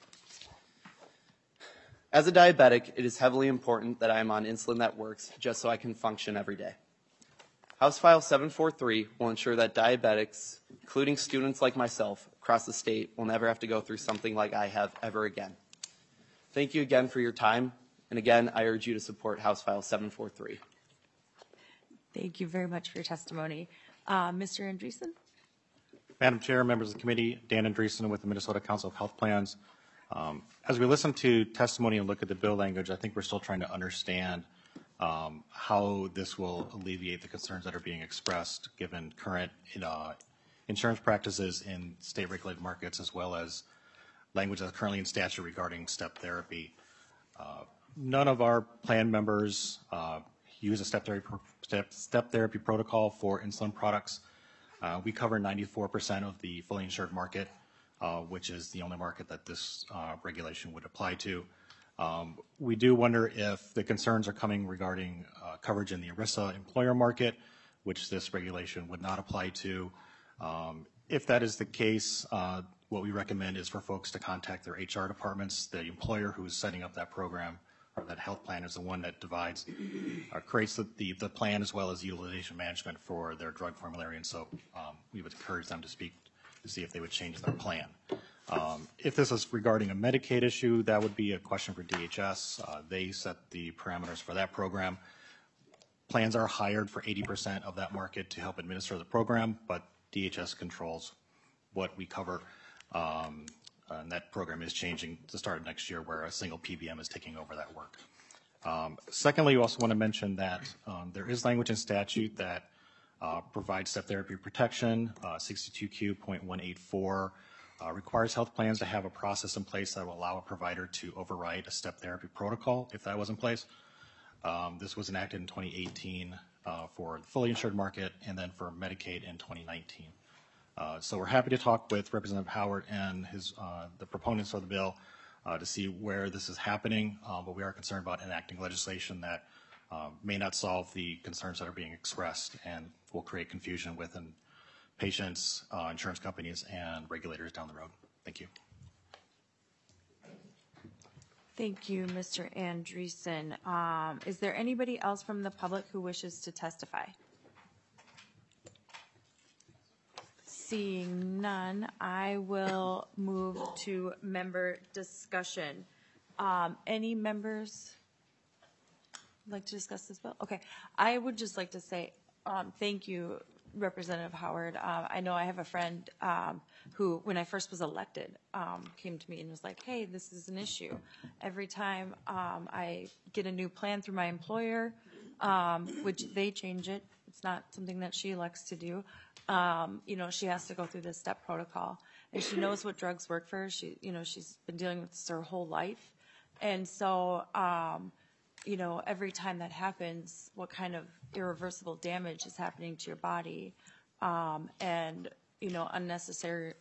As a diabetic, it is heavily important that I am on insulin that works just so I can function every day. House File 743 will ensure that diabetics, including students like myself across the state, will never have to go through something like I have ever again. Thank you again for your time, and again, I urge you to support House File 743. Thank you very much for your testimony. Mr. Andreessen? Madam Chair, members of the committee, Dan Andreessen with the Minnesota Council of Health Plans. As we listen to testimony and look at the bill language, I think we're still trying to understand how this will alleviate the concerns that are being expressed given current insurance practices in state-regulated markets, as well as language that's currently in statute regarding step therapy. None of our plan members use a step therapy protocol for insulin products. We cover 94% of the fully insured market, which is the only market that this regulation would apply to. We do wonder if the concerns are coming regarding coverage in the ERISA employer market, which this regulation would not apply to. If that is the case, what we recommend is for folks to contact their HR departments. The employer who is setting up that program or that health plan is the one that divides, creates the plan as well as utilization management for their drug formulary. And so we would encourage them to speak to see if they would change their plan. If this is regarding a Medicaid issue, that would be a question for DHS. They set the parameters for that program. Plans are hired for 80% of that market to help administer the program, but DHS controls what we cover. And that program is changing to start of next year, where a single PBM is taking over that work. Secondly, we also want to mention that there is language in statute that provides step therapy protection. 62Q.184 requires health plans to have a process in place that will allow a provider to override a step therapy protocol if that was in place. This was enacted in 2018 for the fully insured market and then for Medicaid in 2019. So we're happy to talk with Representative Howard and the proponents of the bill to see where this is happening, but we are concerned about enacting legislation that may not solve the concerns that are being expressed and will create confusion within patients, insurance companies, and regulators down the road. Thank you. Thank you, Mr. Andreessen. Is there anybody else from the public who wishes to testify? Seeing none, I will move to member discussion. Any members like to discuss this bill? Okay, I would just like to say thank you, Representative Howard. I know I have a friend who, when I first was elected, came to me and was like, hey, this is an issue. Every time I get a new plan through my employer, which they change it, it's not something that she elects to do, you know, she has to go through this step protocol. And she knows what drugs work for her. She, you know, she's been dealing with this her whole life. And so, you know, every time that happens, what kind of irreversible damage is happening to your body, and, you know, unnecessary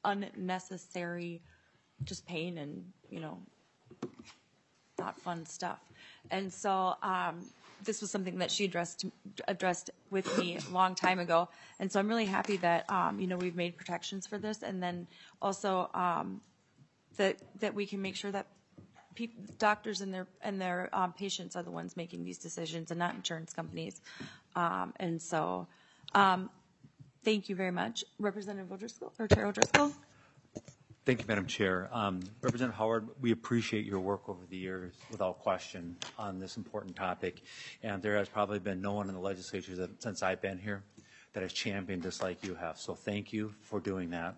just pain and, you know, not fun stuff. And so this was something that she addressed with me a long time ago. And so I'm really happy that, you know, we've made protections for this, and then also that we can make sure that doctors and their patients are the ones making these decisions and not insurance companies. And so, thank you very much, Representative O'Driscoll or Chair O'Driscoll. Thank you, Madam Chair. Representative Howard, we appreciate your work over the years, without question, on this important topic. And there has probably been no one in the legislature since I've been here that has championed this like you have. So thank you for doing that.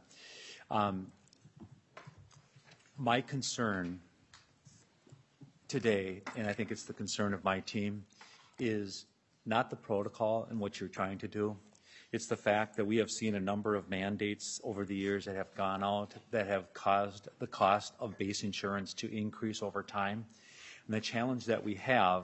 My concern today, and I think it's the concern of my team, is not the protocol and what you're trying to do. It's the fact that we have seen a number of mandates over the years that have gone out that have caused the cost of base insurance to increase over time. And the challenge that we have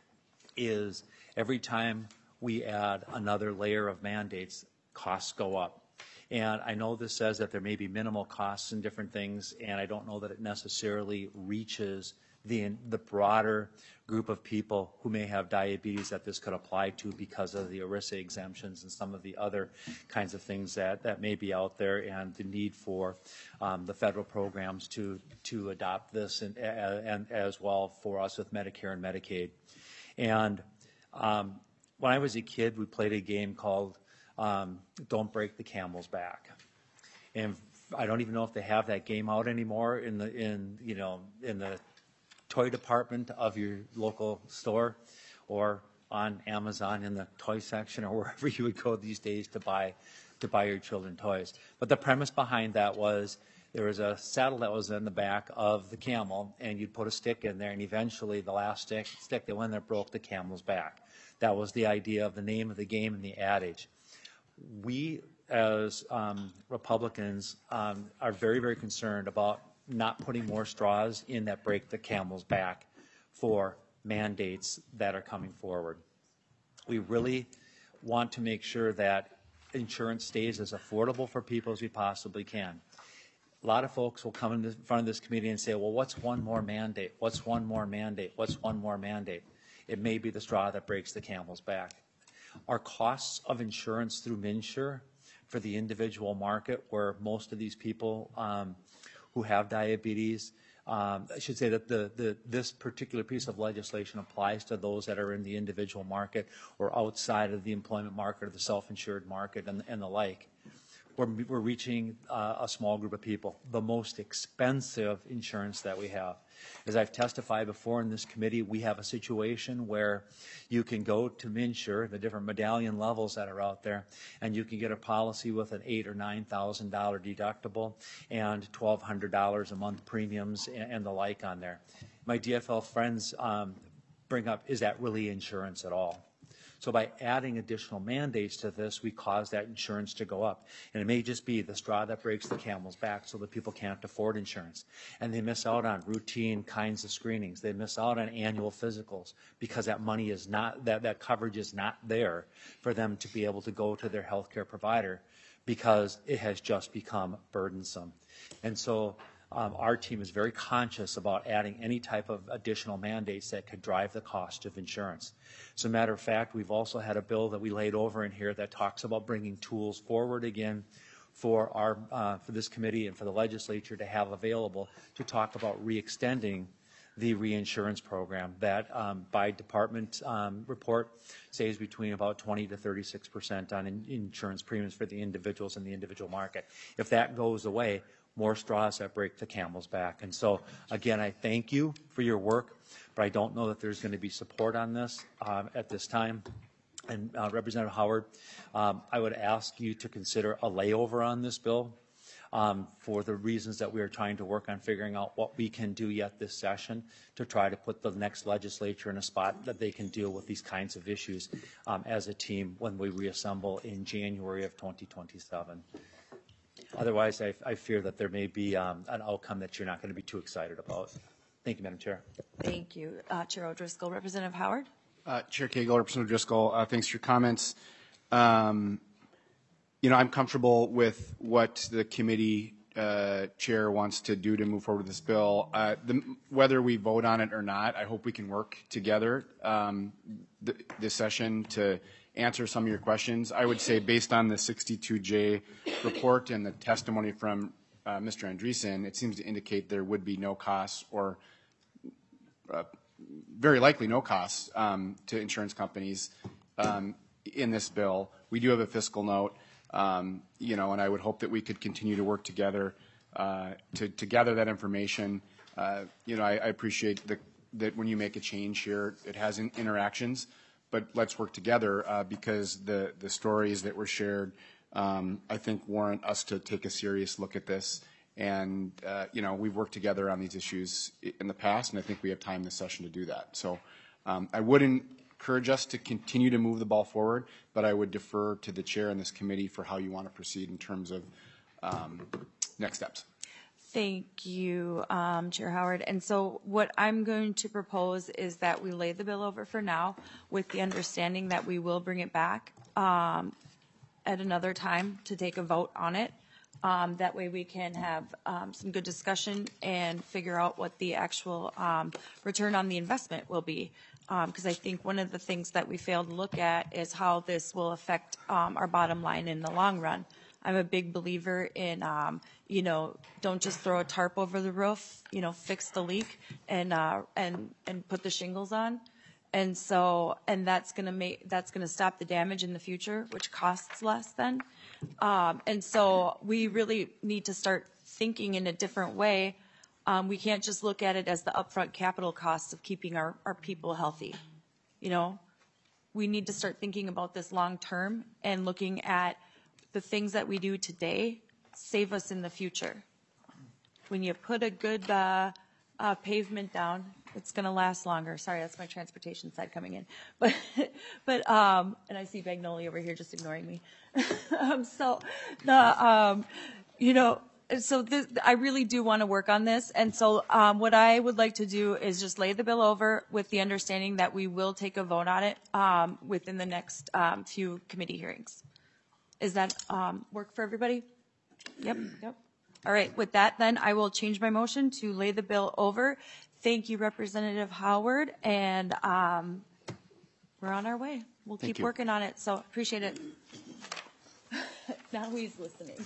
is every time we add another layer of mandates, costs go up. And I know this says that there may be minimal costs in different things, and I don't know that it necessarily reaches the broader group of people who may have diabetes that this could apply to because of the ERISA exemptions and some of the other kinds of things that may be out there, and the need for the federal programs to adopt this, and as well for us with Medicare and Medicaid. And when I was a kid, we played a game called Don't Break the Camel's Back. And I don't even know if they have that game out anymore in the toy department of your local store, or on Amazon in the toy section, or wherever you would go these days to buy your children toys. But the premise behind that was there was a saddle that was in the back of the camel, and you'd put a stick in there, and eventually the last stick that went there broke the camel's back. That was the idea of the name of the game and the adage. We, as Republicans, are very, very concerned about not putting more straws in that break the camel's back for mandates that are coming forward. We really want to make sure that insurance stays as affordable for people as we possibly can. A lot of folks will come in front of this committee and say, well, what's one more mandate? What's one more mandate? What's one more mandate? It may be the straw that breaks the camel's back. Our costs of insurance through MNsure for the individual market, where most of these people who have diabetes, I should say that this particular piece of legislation applies to those that are in the individual market or outside of the employment market or the self-insured market and the like. We're reaching a small group of people, the most expensive insurance that we have. As I've testified before in this committee, we have a situation where you can go to MNsure, the different medallion levels that are out there, and you can get a policy with an $8,000 or $9,000 deductible and $1,200 a month premiums and the like on there. My DFL friends bring up, is that really insurance at all? So by adding additional mandates to this, we cause that insurance to go up. And it may just be the straw that breaks the camel's back so that people can't afford insurance. And they miss out on routine kinds of screenings. They miss out on annual physicals because that money is not, that coverage is not there for them to be able to go to their healthcare provider because it has just become burdensome. And so our team is very conscious about adding any type of additional mandates that could drive the cost of insurance. As a matter of fact, we've also had a bill that we laid over in here that talks about bringing tools forward again for this committee and for the legislature to have available to talk about re-extending the reinsurance program that by department report saves between about 20 to 36% on insurance premiums for the individuals in the individual market. If that goes away, more straws that break the camel's back. And so, again, I thank you for your work, but I don't know that there's going to be support on this at this time. And Representative Howard, I would ask you to consider a layover on this bill for the reasons that we are trying to work on figuring out what we can do yet this session to try to put the next legislature in a spot that they can deal with these kinds of issues as a team when we reassemble in January of 2027. Otherwise, I fear that there may be an outcome that you're not going to be too excited about. Thank you, Madam Chair. Thank you, Chair O'Driscoll. Representative Howard? Chair Cagle, Representative Driscoll, thanks for your comments. You know, I'm comfortable with what the committee chair wants to do to move forward with this bill. Whether we vote on it or not, I hope we can work together this session to answer some of your questions. I would say based on the 62J report and the testimony from Mr. Andreessen, it seems to indicate there would be no costs or very likely no costs to insurance companies in this bill. We do have a fiscal note, you know, and I would hope that we could continue to work together to gather that information. You know, I appreciate that when you make a change here, it has interactions, but let's work together because the stories that were shared, I think, warrant us to take a serious look at this. And, you know, we've worked together on these issues in the past, and I think we have time this session to do that. So I would encourage us to continue to move the ball forward, but I would defer to the chair and this committee for how you want to proceed in terms of next steps. Thank you, Chair Howard. And so what I'm going to propose is that we lay the bill over for now with the understanding that we will bring it back at another time to take a vote on it. That way we can have some good discussion and figure out what the actual return on the investment will be. Because I think one of the things that we failed to look at is how this will affect our bottom line in the long run. I'm a big believer in, you know, don't just throw a tarp over the roof, you know, fix the leak and put the shingles on. And so, and that's going to stop the damage in the future, which costs less then. And so we really need to start thinking in a different way. We can't just look at it as the upfront capital costs of keeping our people healthy. You know, we need to start thinking about this long term and looking at the things that we do today save us in the future. When you put a good pavement down, it's going to last longer. Sorry, that's my transportation side coming in. But and I see Bagnoli over here just ignoring me. You know, so this, I really do want to work on this. And so what I would like to do is just lay the bill over with the understanding that we will take a vote on it within the next few committee hearings. Is that work for everybody? Yep. All right, with that then, I will change my motion to lay the bill over. Thank you, Representative Howard, and we're on our way. We'll keep working on it, so appreciate it. Now he's listening.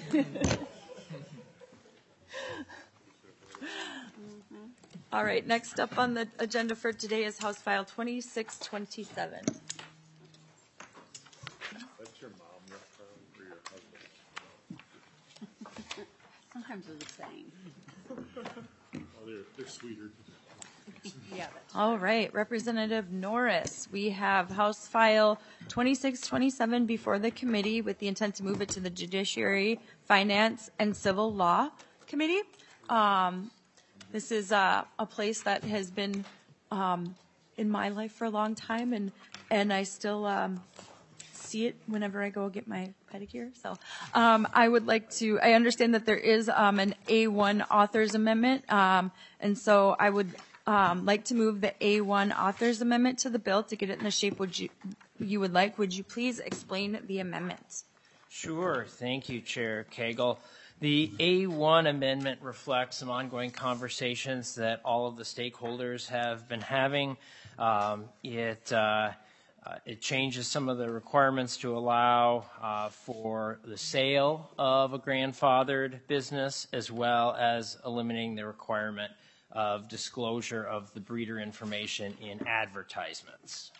All right, next up on the agenda for today is House File 2627. Sometimes they're the same. They're sweeter. Yeah. All right, Representative Norris, we have House File 2627 before the committee with the intent to move it to the Judiciary, Finance, and Civil Law Committee. This is a place that has been in my life for a long time, and I still see it whenever I go get my pedicure. So I would like to, I understand that there is an A1 authors amendment, and so I would like to move the A1 authors amendment to the bill to get it in the shape you would like. Would you please explain the amendment? Sure. Thank you, Chair Cagle. The A1 amendment reflects some ongoing conversations that all of the stakeholders have been having. It changes some of the requirements to allow for the sale of a grandfathered business, as well as eliminating the requirement of disclosure of the breeder information in advertisements.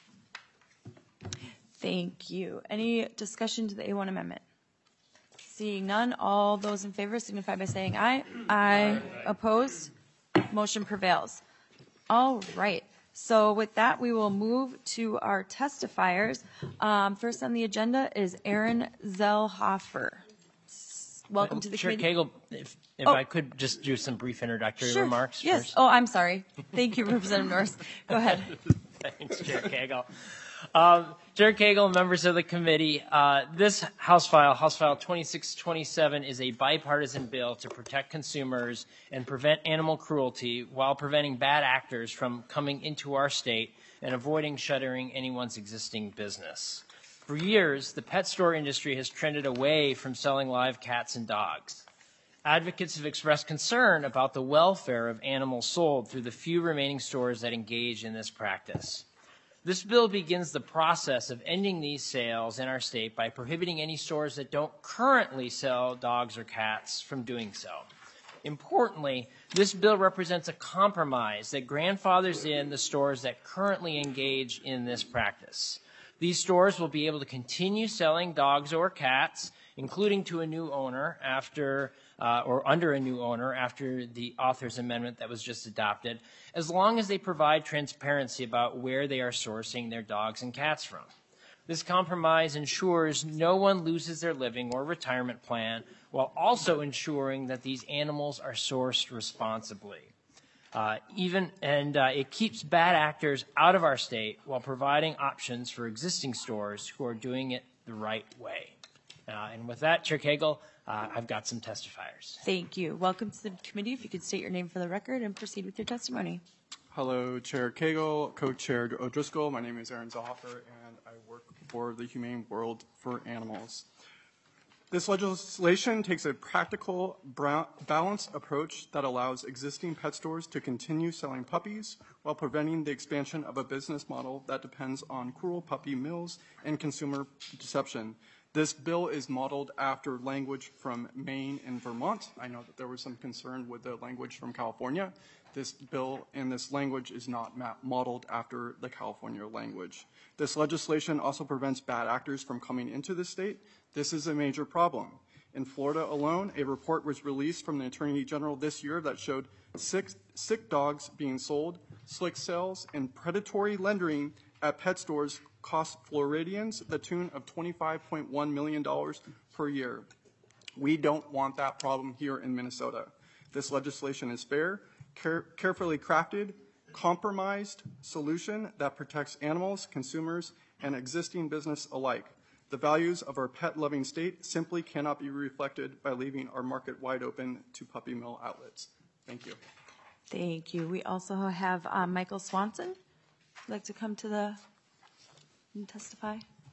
Thank you. Any discussion to the A1 amendment? Seeing none, all those in favor signify by saying aye. Aye. Opposed? Motion prevails. All right. So with that, we will move to our testifiers. First on the agenda is Aaron Zellhofer. Welcome to the Chair committee. Cagle, if I could just do some brief introductory remarks Yes. first. Oh, I'm sorry. Thank you, Representative Norris. Go ahead. Thanks, Chair Cagle. Chair Cagle, members of the committee, this House File 2627, is a bipartisan bill to protect consumers and prevent animal cruelty while preventing bad actors from coming into our state and avoiding shuttering anyone's existing business. For years, the pet store industry has trended away from selling live cats and dogs. Advocates have expressed concern about the welfare of animals sold through the few remaining stores that engage in this practice. This bill begins the process of ending these sales in our state by prohibiting any stores that don't currently sell dogs or cats from doing so. Importantly, this bill represents a compromise that grandfathers in the stores that currently engage in this practice. These stores will be able to continue selling dogs or cats, including to a new owner after or under a new owner after the author's amendment that was just adopted, as long as they provide transparency about where they are sourcing their dogs and cats from. This compromise ensures no one loses their living or retirement plan, while also ensuring that these animals are sourced responsibly. It keeps bad actors out of our state while providing options for existing stores who are doing it the right way. And with that, Chair Cagle, I've got some testifiers. Thank you. Welcome to the committee. If you could state your name for the record and proceed with your testimony. Hello, Chair Cagle, Co-Chair O'Driscoll. My name is Aaron Zellhofer, and I work for the Humane World for Animals. This legislation takes a practical, balanced approach that allows existing pet stores to continue selling puppies while preventing the expansion of a business model that depends on cruel puppy mills and consumer deception. This bill is modeled after language from Maine and Vermont. I know that there was some concern with the language from California. This bill and this language is not modeled after the California language. This legislation also prevents bad actors from coming into the state. This is a major problem. In Florida alone, a report was released from the Attorney General this year that showed sick dogs being sold, slick sales, and predatory lending at pet stores cost Floridians the tune of $25.1 million per year. We don't want that problem here in Minnesota. This legislation is fair, carefully crafted, compromised solution that protects animals, consumers, and existing business alike. The values of our pet-loving state simply cannot be reflected by leaving our market wide open to puppy mill outlets. Thank you. Thank you. We also have Michael Swanson. Would like to come to and testify?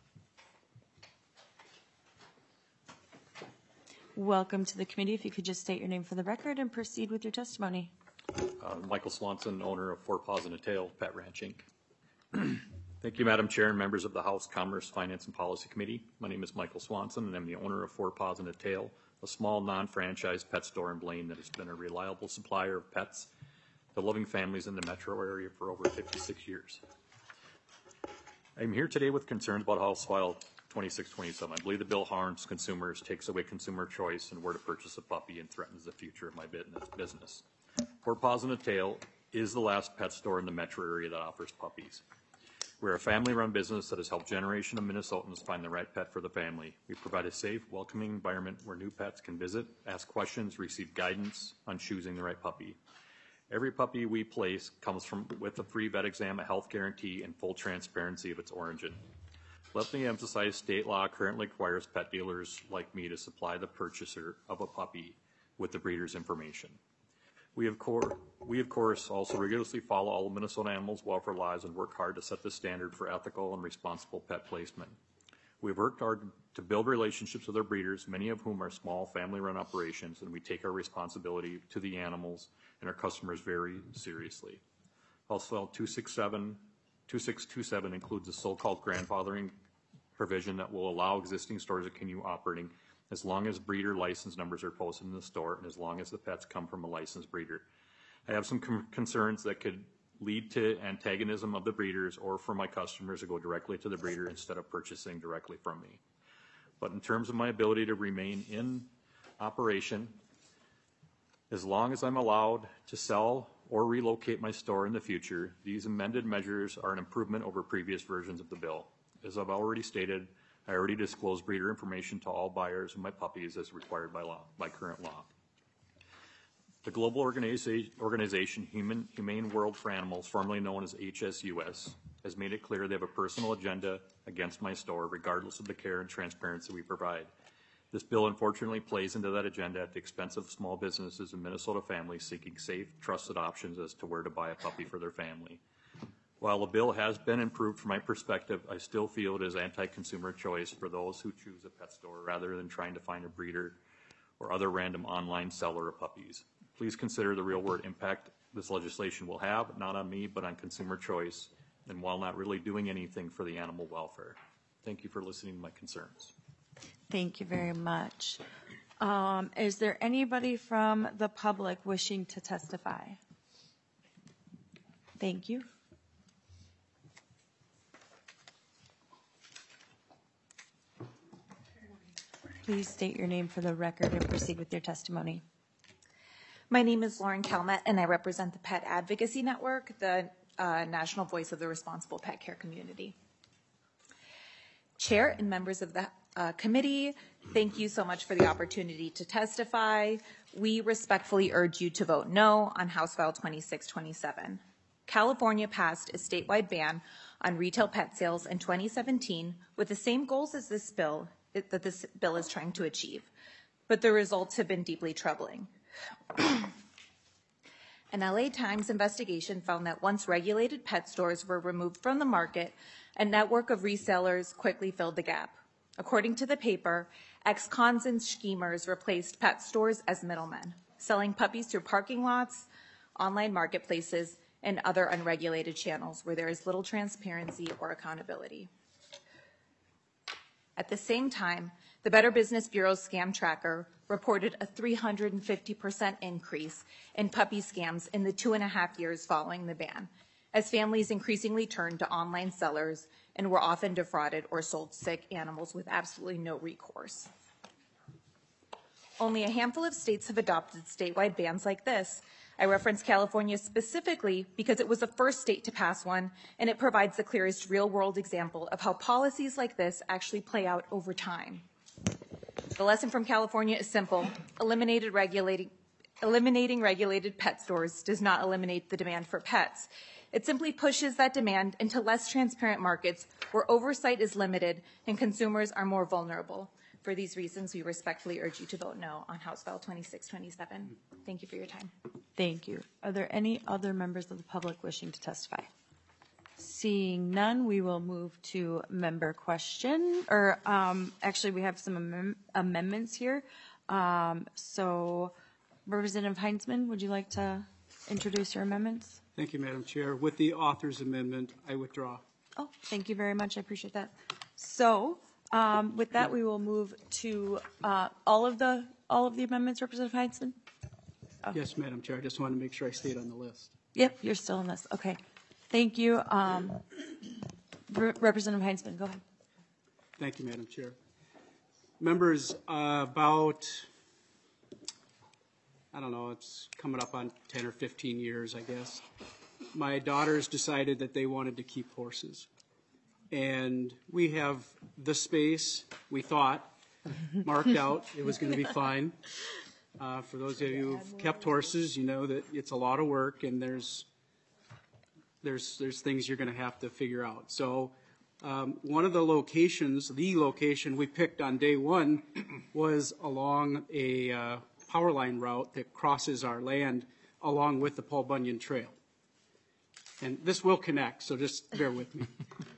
Welcome to the committee. If you could just state your name for the record and proceed with your testimony. Michael Swanson, owner of Four Paws and a Tail Pet Ranch, Inc. Thank you, Madam Chair and members of the House Commerce, Finance, and Policy Committee. My name is Michael Swanson, and I'm the owner of Four Paws and a Tail, a small non-franchised pet store in Blaine that has been a reliable supplier of pets to loving families in the metro area for over 56 years. I'm here today with concerns about House File 2627. I believe the bill harms consumers, takes away consumer choice and where to purchase a puppy, and threatens the future of my business. Four Paws and a Tail is the last pet store in the metro area that offers puppies. We're a family-run business that has helped generations of Minnesotans find the right pet for the family. We provide a safe, welcoming environment where new pets can visit, ask questions, receive guidance on choosing the right puppy. Every puppy we place comes with a free vet exam, a health guarantee, and full transparency of its origin. Let me emphasize, state law currently requires pet dealers like me to supply the purchaser of a puppy with the breeder's information. We, of course, also rigorously follow all of Minnesota animals' welfare laws and work hard to set the standard for ethical and responsible pet placement. We've worked hard to build relationships with our breeders, many of whom are small family-run operations, and we take our responsibility to the animals and our customers very seriously. House File 2627 includes a so-called grandfathering provision that will allow existing stores to continue operating as long as breeder license numbers are posted in the store and as long as the pets come from a licensed breeder. I have some concerns that could lead to antagonism of the breeders or for my customers to go directly to the breeder instead of purchasing directly from me. But in terms of my ability to remain in operation, as long as I'm allowed to sell or relocate my store in the future, these amended measures are an improvement over previous versions of the bill. As I've already stated, I already disclose breeder information to all buyers of my puppies as required by law, by current law. The global organization Humane World for Animals, formerly known as HSUS, has made it clear they have a personal agenda against my store, regardless of the care and transparency we provide. This bill unfortunately plays into that agenda at the expense of small businesses and Minnesota families seeking safe, trusted options as to where to buy a puppy for their family. While the bill has been improved from my perspective, I still feel it is anti-consumer choice for those who choose a pet store rather than trying to find a breeder or other random online seller of puppies. Please consider the real-world impact this legislation will have, not on me, but on consumer choice, and while not really doing anything for the animal welfare. Thank you for listening to my concerns. Thank you very much. Is there anybody from the public wishing to testify? Thank you. Please state your name for the record and proceed with your testimony. My name is Lauren Calmet, and I represent the Pet Advocacy Network, the national voice of the responsible pet care community. Chair and members of the committee, thank you so much for the opportunity to testify. We respectfully urge you to vote no on House File 2627. California passed a statewide ban on retail pet sales in 2017 with the same goals as this bill that this bill is trying to achieve, but the results have been deeply troubling. An LA Times investigation found that once regulated pet stores were removed from the market, a network of resellers quickly filled the gap. According to the paper, ex-cons and schemers replaced pet stores as middlemen, selling puppies through parking lots, online marketplaces, and other unregulated channels where there is little transparency or accountability. At the same time, the Better Business Bureau's scam tracker reported a 350% increase in puppy scams in the 2.5 years following the ban, as families increasingly turned to online sellers and were often defrauded or sold sick animals with absolutely no recourse. Only a handful of states have adopted statewide bans like this. I reference California specifically because it was the first state to pass one, and it provides the clearest real-world example of how policies like this actually play out over time. The lesson from California is simple. Eliminating regulated pet stores does not eliminate the demand for pets. It simply pushes that demand into less transparent markets where oversight is limited and consumers are more vulnerable. For these reasons, we respectfully urge you to vote no on House File 2627. Thank you for your time. Thank you. Are there any other members of the public wishing to testify? Seeing none, we will move to member question. Or actually, we have some amendments here. So, Representative Heinzman, would you like to introduce your amendments? Thank you, Madam Chair. With the author's amendment, I withdraw. Oh, thank you very much. I appreciate that. So, with that, we will move to all of the amendments, Representative Heinzman? Oh. Yes, Madam Chair. I just wanted to make sure I stayed on the list. Yep, you're still on this. Okay. Thank you. Representative Heinzman, go ahead. Thank you, Madam Chair. Members, about, I don't know, it's coming up on 10 or 15 years, I guess. My daughters decided that they wanted to keep horses. And we have the space, we thought, marked out. It was going to be fine. For those of you who've kept horses, you know that it's a lot of work and there's things you're going to have to figure out. So one of the locations, the location we picked on day one was along a power line route that crosses our land along with the Paul Bunyan Trail. And this will connect, so just bear with me.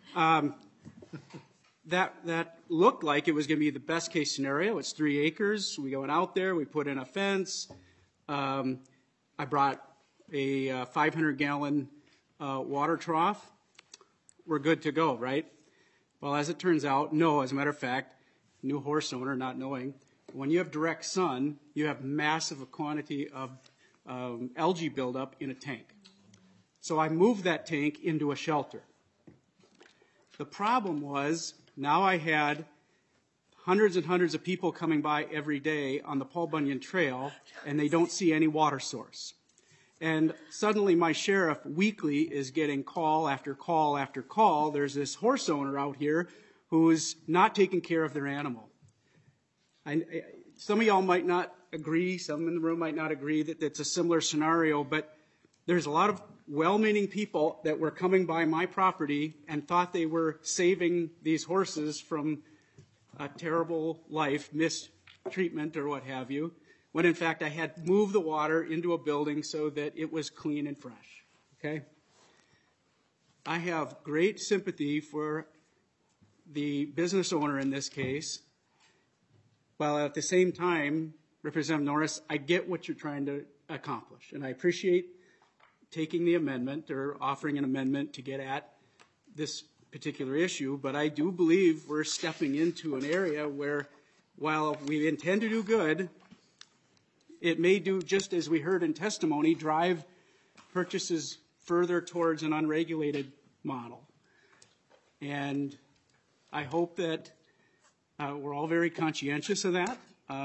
That looked like it was going to be the best case scenario. It's 3 acres. We went out there. We put in a fence. I brought a 500-gallon water trough. We're good to go, right? Well, as it turns out, no. As a matter of fact, new horse owner not knowing, when you have direct sun, you have massive quantity of algae buildup in a tank. So I moved that tank into a shelter. The problem was now I had hundreds and hundreds of people coming by every day on the Paul Bunyan Trail, and they don't see any water source. And suddenly my sheriff weekly is getting call after call after call. There's this horse owner out here who is not taking care of their animal. Some of y'all might not agree, some in the room might not agree that it's a similar scenario, but there's a lot of well-meaning people that were coming by my property and thought they were saving these horses from a terrible life, mistreatment or what have you, when in fact I had moved the water into a building so that it was clean and fresh, okay? I have great sympathy for the business owner in this case, while at the same time, Representative Norris, I get what you're trying to accomplish, and I appreciate taking the amendment or offering an amendment to get at this particular issue, but I do believe we're stepping into an area where, while we intend to do good, it may do, just as we heard in testimony, drive purchases further towards an unregulated model. And I hope that we're all very conscientious of that.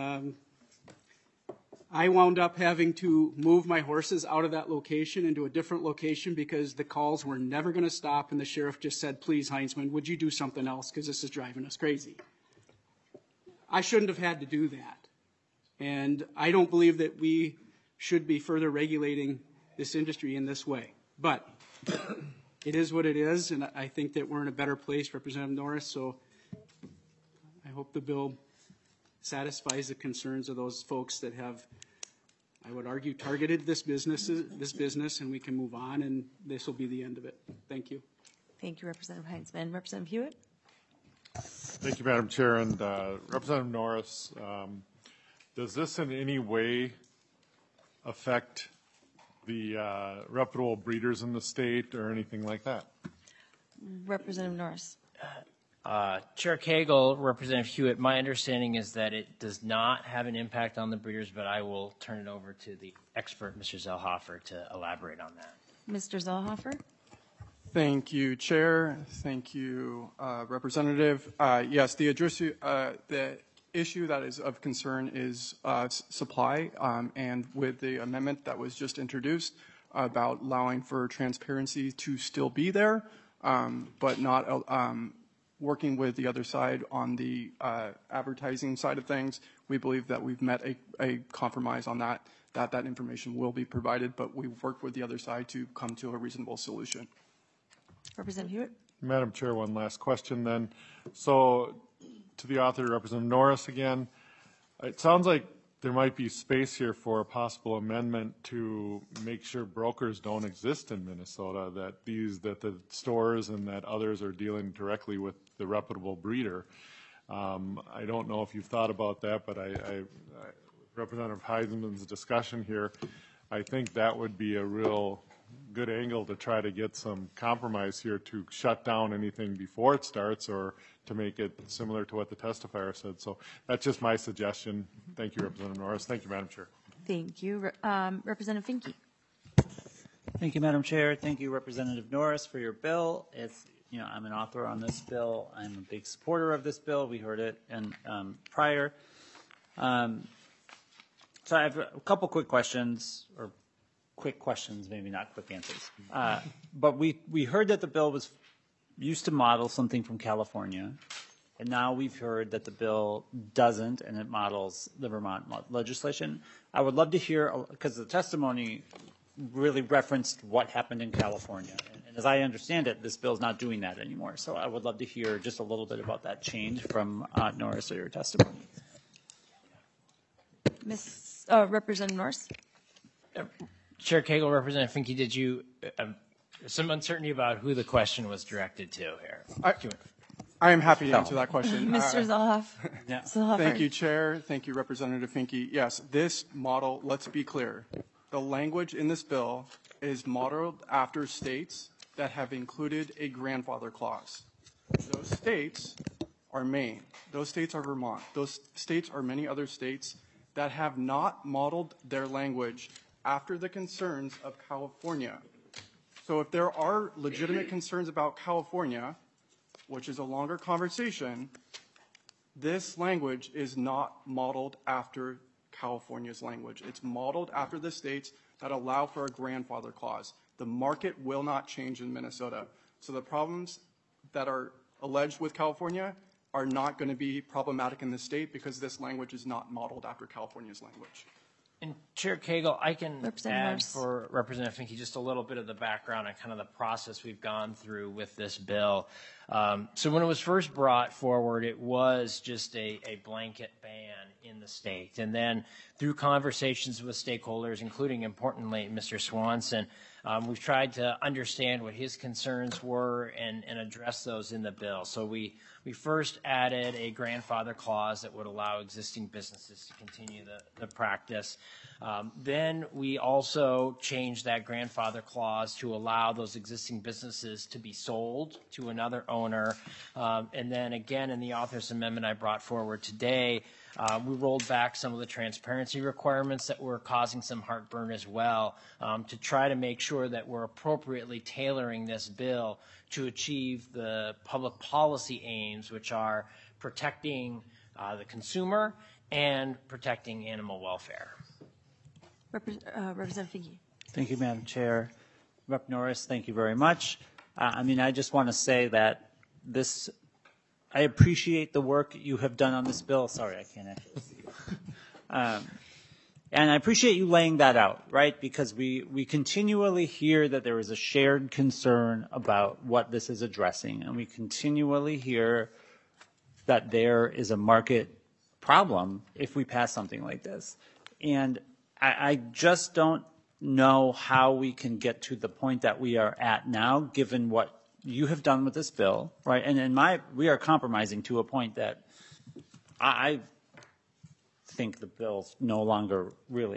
I wound up having to move my horses out of that location into a different location because the calls were never going to stop, and the sheriff just said, please, Heinzman, would you do something else because this is driving us crazy. I shouldn't have had to do that. And I don't believe that we should be further regulating this industry in this way. But it is what it is, and I think that we're in a better place, Representative Norris, so I hope the bill satisfies the concerns of those folks that have, I would argue, targeted this business, and we can move on, and this will be the end of it. Thank you. Thank you, Representative Heinzman. Representative Hewitt? Thank you, Madam Chair. And Representative Norris, does this in any way affect the reputable breeders in the state or anything like that? Representative Norris. Chair Cagle, Representative Hewitt, my understanding is that it does not have an impact on the breeders, but I will turn it over to the expert, Mr. Zellhofer, to elaborate on that. Mr. Zellhofer? Thank you, Chair. Thank you, Representative. Yes, the issue that is of concern is supply, and with the amendment that was just introduced about allowing for transparency to still be there, but not working with the other side on the advertising side of things, we believe that we've met a compromise on that information will be provided, but we've worked with the other side to come to a reasonable solution. Representative Hewitt? Madam Chair, one last question then. So to the author, Representative Norris again, it sounds like there might be space here for a possible amendment to make sure brokers don't exist in Minnesota, that the stores and that others are dealing directly with the reputable breeder. I don't know if you've thought about that, but Representative Heisman's discussion here, I think that would be a real good angle to try to get some compromise here to shut down anything before it starts or to make it similar to what the testifier said. So that's just my suggestion. Thank you, Representative Norris. Thank you, Madam Chair. Thank you. Representative Finke? Thank you, Madam Chair. Thank you, Representative Norris, for your bill. I'm an author on this bill. I'm a big supporter of this bill. We heard it prior. So I have a couple quick questions, or quick questions, maybe not quick answers. But we heard that the bill was used to model something from California, and now we've heard that the bill doesn't, and it models the Vermont legislation. I would love to hear, because the testimony really referenced what happened in California. And as I understand it, this bill is not doing that anymore. So I would love to hear just a little bit about that change from Norris or your testimony. Representative Norris? Chair Cagle, Representative Finke, did you some uncertainty about who the question was directed to here? I am happy to answer that question. Mr. Zellhofer? Thank you, Chair. Thank you, Representative Finke. Yes, this model, let's be clear, the language in this bill is modeled after states that have included a grandfather clause. Those states are Maine. Those states are Vermont. Those states are many other states that have not modeled their language after the concerns of California. So if there are legitimate concerns about California, which is a longer conversation, this language is not modeled after California's language. It's modeled after the states that allow for a grandfather clause. The market will not change in Minnesota. So the problems that are alleged with California are not going to be problematic in the state because this language is not modeled after California's language. And Chair Cagle, I can Representative add Norris. for Representative Finke just a little bit of the background and kind of the process we've gone through with this bill. So when it was first brought forward, it was just a blanket ban in the state. And then through conversations with stakeholders, including importantly Mr. Swanson, we've tried to understand what his concerns were and address those in the bill. So we first added a grandfather clause that would allow existing businesses to continue the practice. Then we also changed that grandfather clause to allow those existing businesses to be sold to another owner. And then again, in the author's amendment I brought forward today, we rolled back some of the transparency requirements that were causing some heartburn as well, to try to make sure that we're appropriately tailoring this bill to achieve the public policy aims, which are protecting the consumer and protecting animal welfare. Representative Finke. Thank you, Madam Chair. Rep. Norris, thank you very much. I just want to say that I appreciate the work you have done on this bill. Sorry, I can't actually see you. And I appreciate you laying that out, right? Because we continually hear that there is a shared concern about what this is addressing, and we continually hear that there is a market problem if we pass something like this. And I just don't know how we can get to the point that we are at now, given what you have done with this bill, right? And we are compromising to a point that I think the bill's no longer really.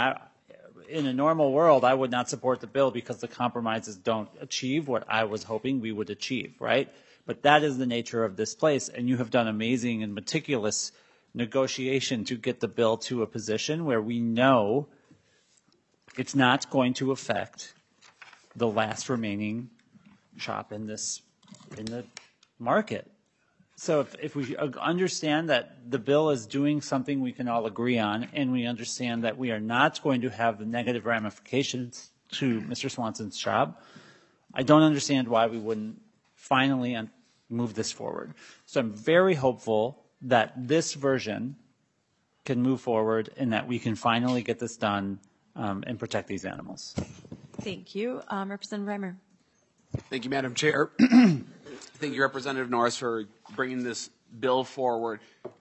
In a normal world, I would not support the bill because the compromises don't achieve what I was hoping we would achieve, right? But that is the nature of this place, and you have done amazing and meticulous negotiation to get the bill to a position where we know it's not going to affect the last remaining shop in the market. So if we understand that the bill is doing something we can all agree on, and we understand that we are not going to have the negative ramifications to Mr. Swanson's job, I don't understand why we wouldn't finally move this forward. So I'm very hopeful that this version can move forward and that we can finally get this done and protect these animals. Thank you. Representative Reimer. Thank you, Madam Chair. Thank you, Representative Norris, for bringing this bill forward.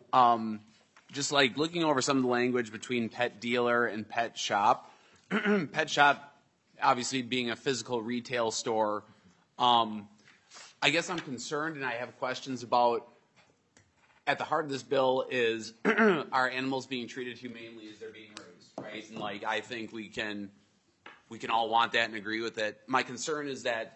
Just like looking over some of the language between pet dealer and pet shop. Pet shop, obviously being a physical retail store, I guess I'm concerned and I have questions about, at the heart of this bill is, are animals being treated humanely as they're being raised, right? And I think we can all want that and agree with it. My concern is that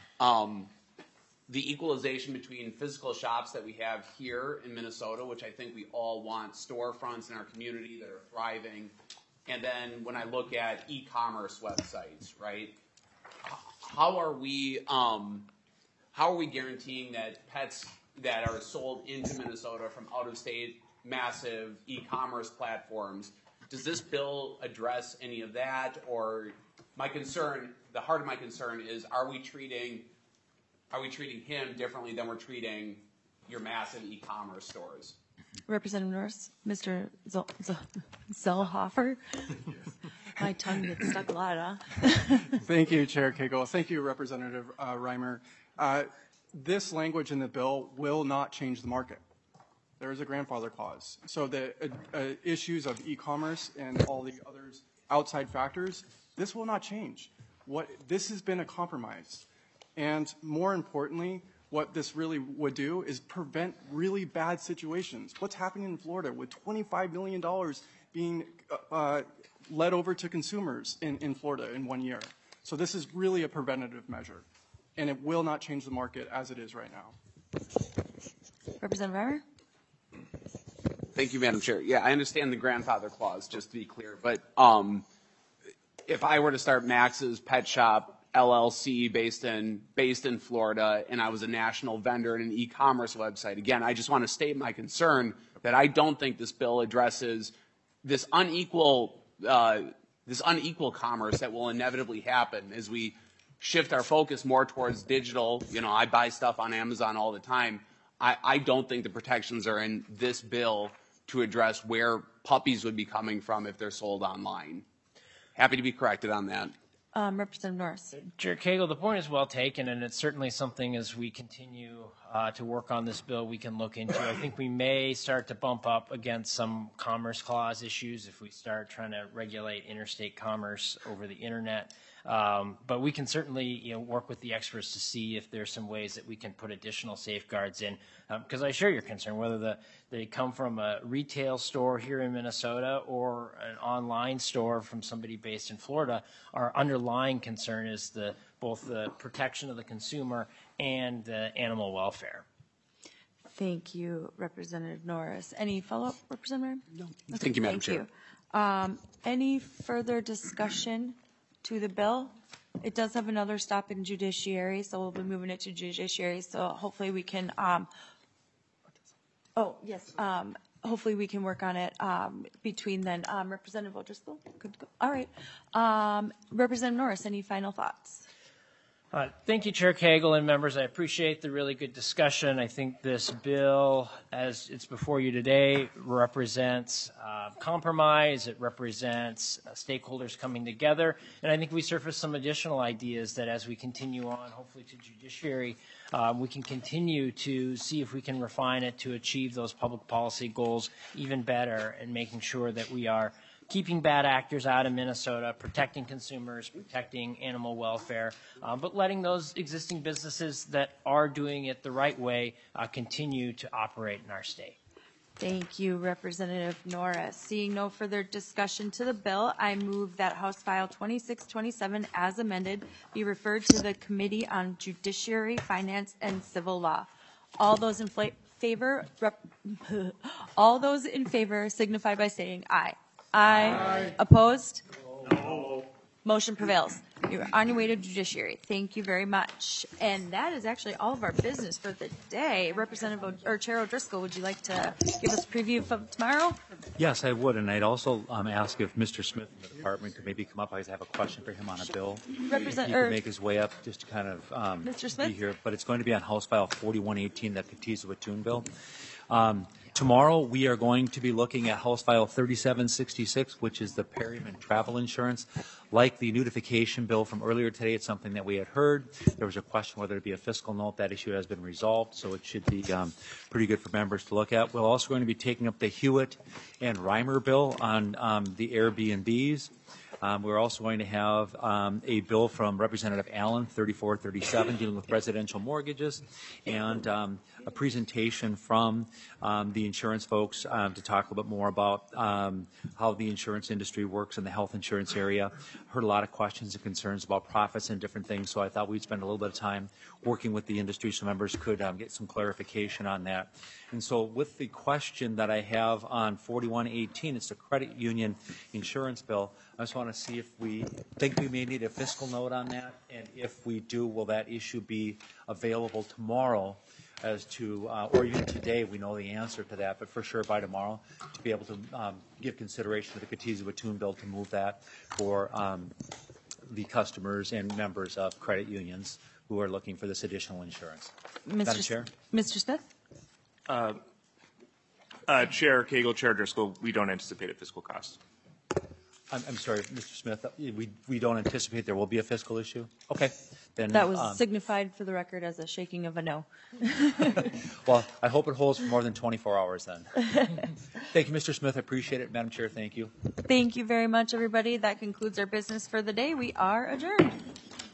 the equalization between physical shops that we have here in Minnesota, which I think we all want storefronts in our community that are thriving, and then when I look at e-commerce websites, right? How are we guaranteeing that pets that are sold into Minnesota from out-of-state massive e-commerce platforms, does this bill address any of that? Or my concern, the heart of my concern is, are we treating him differently than we're treating your massive e-commerce stores? Representative Norris, Mr. Zellhofer. My tongue gets stuck a lot, huh? Thank you, Chair Cagle. Thank you, Representative Reimer. This language in the bill will not change the market. There is a grandfather clause. So the issues of e-commerce and all the others outside factors, this will not change. This has been a compromise. And more importantly, what this really would do is prevent really bad situations. What's happening in Florida with $25 million being led over to consumers in Florida in 1 year. So this is really a preventative measure. And it will not change the market as it is right now. Representative Reimer? Thank you, Madam Chair. Yeah, I understand the grandfather clause, just to be clear. But if I were to start Max's Pet Shop LLC based in Florida, and I was a national vendor and an e-commerce website, again, I just want to state my concern that I don't think this bill addresses this unequal commerce that will inevitably happen as we shift our focus more towards digital. You know, I buy stuff on Amazon all the time. I don't think the protections are in this bill to address where puppies would be coming from if they're sold online. Happy to be corrected on that. Representative Norris. Chair Cagle, the point is well taken, and it's certainly something as we continue to work on this bill we can look into. I think we may start to bump up against some Commerce Clause issues if we start trying to regulate interstate commerce over the internet. But we can certainly work with the experts to see if there's some ways that we can put additional safeguards in. Because I share your concern, whether they come from a retail store here in Minnesota or an online store from somebody based in Florida, our underlying concern is both the protection of the consumer and the animal welfare. Thank you, Representative Norris. Any follow-up, Representative? No. Thank you, Madam Chair. Thank you. Any further discussion to the bill? It does have another stop in judiciary, so we'll be moving it to judiciary. So hopefully we can, hopefully we can work on it between then. Representative O'Driscoll? Good to go. All right. Representative Norris, any final thoughts? Thank you, Chair Cagle and members. I appreciate the really good discussion. I think this bill, as it's before you today, represents compromise. It represents stakeholders coming together. And I think we surface some additional ideas that as we continue on, hopefully to judiciary, we can continue to see if we can refine it to achieve those public policy goals even better and making sure that we are keeping bad actors out of Minnesota, protecting consumers, protecting animal welfare, but letting those existing businesses that are doing it the right way continue to operate in our state. Thank you, Representative Norris. Seeing no further discussion to the bill, I move that House File 2627 as amended be referred to the Committee on Judiciary, Finance, and Civil Law. All those in favor, all those in favor signify by saying aye. Aye. Opposed? No. Motion prevails. You're on your way to judiciary. Thank you very much. And that is actually all of our business for the day. Representative or Chair O'Driscoll, would you like to give us a preview of tomorrow? Yes, I would, and I'd also ask if Mr. Smith in the department could maybe come up. I have a question for him on a bill. He could make his way up just to kind of Mr. Smith? be here. But it's going to be on House File 4118, that Katiza-Watun bill. Tomorrow, we are going to be looking at House File 3766, which is the Perryman travel insurance. Like the notification bill from earlier today, it's something that we had heard. There was a question whether it be a fiscal note. That issue has been resolved, so it should be pretty good for members to look at. We're also going to be taking up the Hewitt and Reimer bill on the Airbnbs. We're also going to have a bill from Representative Allen, 3437, dealing with residential mortgages, and a presentation from the insurance folks to talk a little bit more about how the insurance industry works in the health insurance area. Heard a lot of questions and concerns about profits and different things, so I thought we'd spend a little bit of time working with the industry so members could get some clarification on that. And so with the question that I have on 4118, it's the credit union insurance bill. I just want to see if we think we may need a fiscal note on that, and if we do, will that issue be available tomorrow as to, or even today, we know the answer to that, but for sure by tomorrow, to be able to give consideration to the Katiza-Watun bill to move that for the customers and members of credit unions who are looking for this additional insurance. Madam Chair? Mr. Smith? Chair Cagle, Chair Driscoll, we don't anticipate a fiscal cost. I'm sorry, Mr. Smith, we don't anticipate there will be a fiscal issue? Okay. Then, that was signified for the record as a shaking of a no. Well, I hope it holds for more than 24 hours then. Thank you, Mr. Smith. I appreciate it. Madam Chair, thank you. Thank you very much, everybody. That concludes our business for the day. We are adjourned.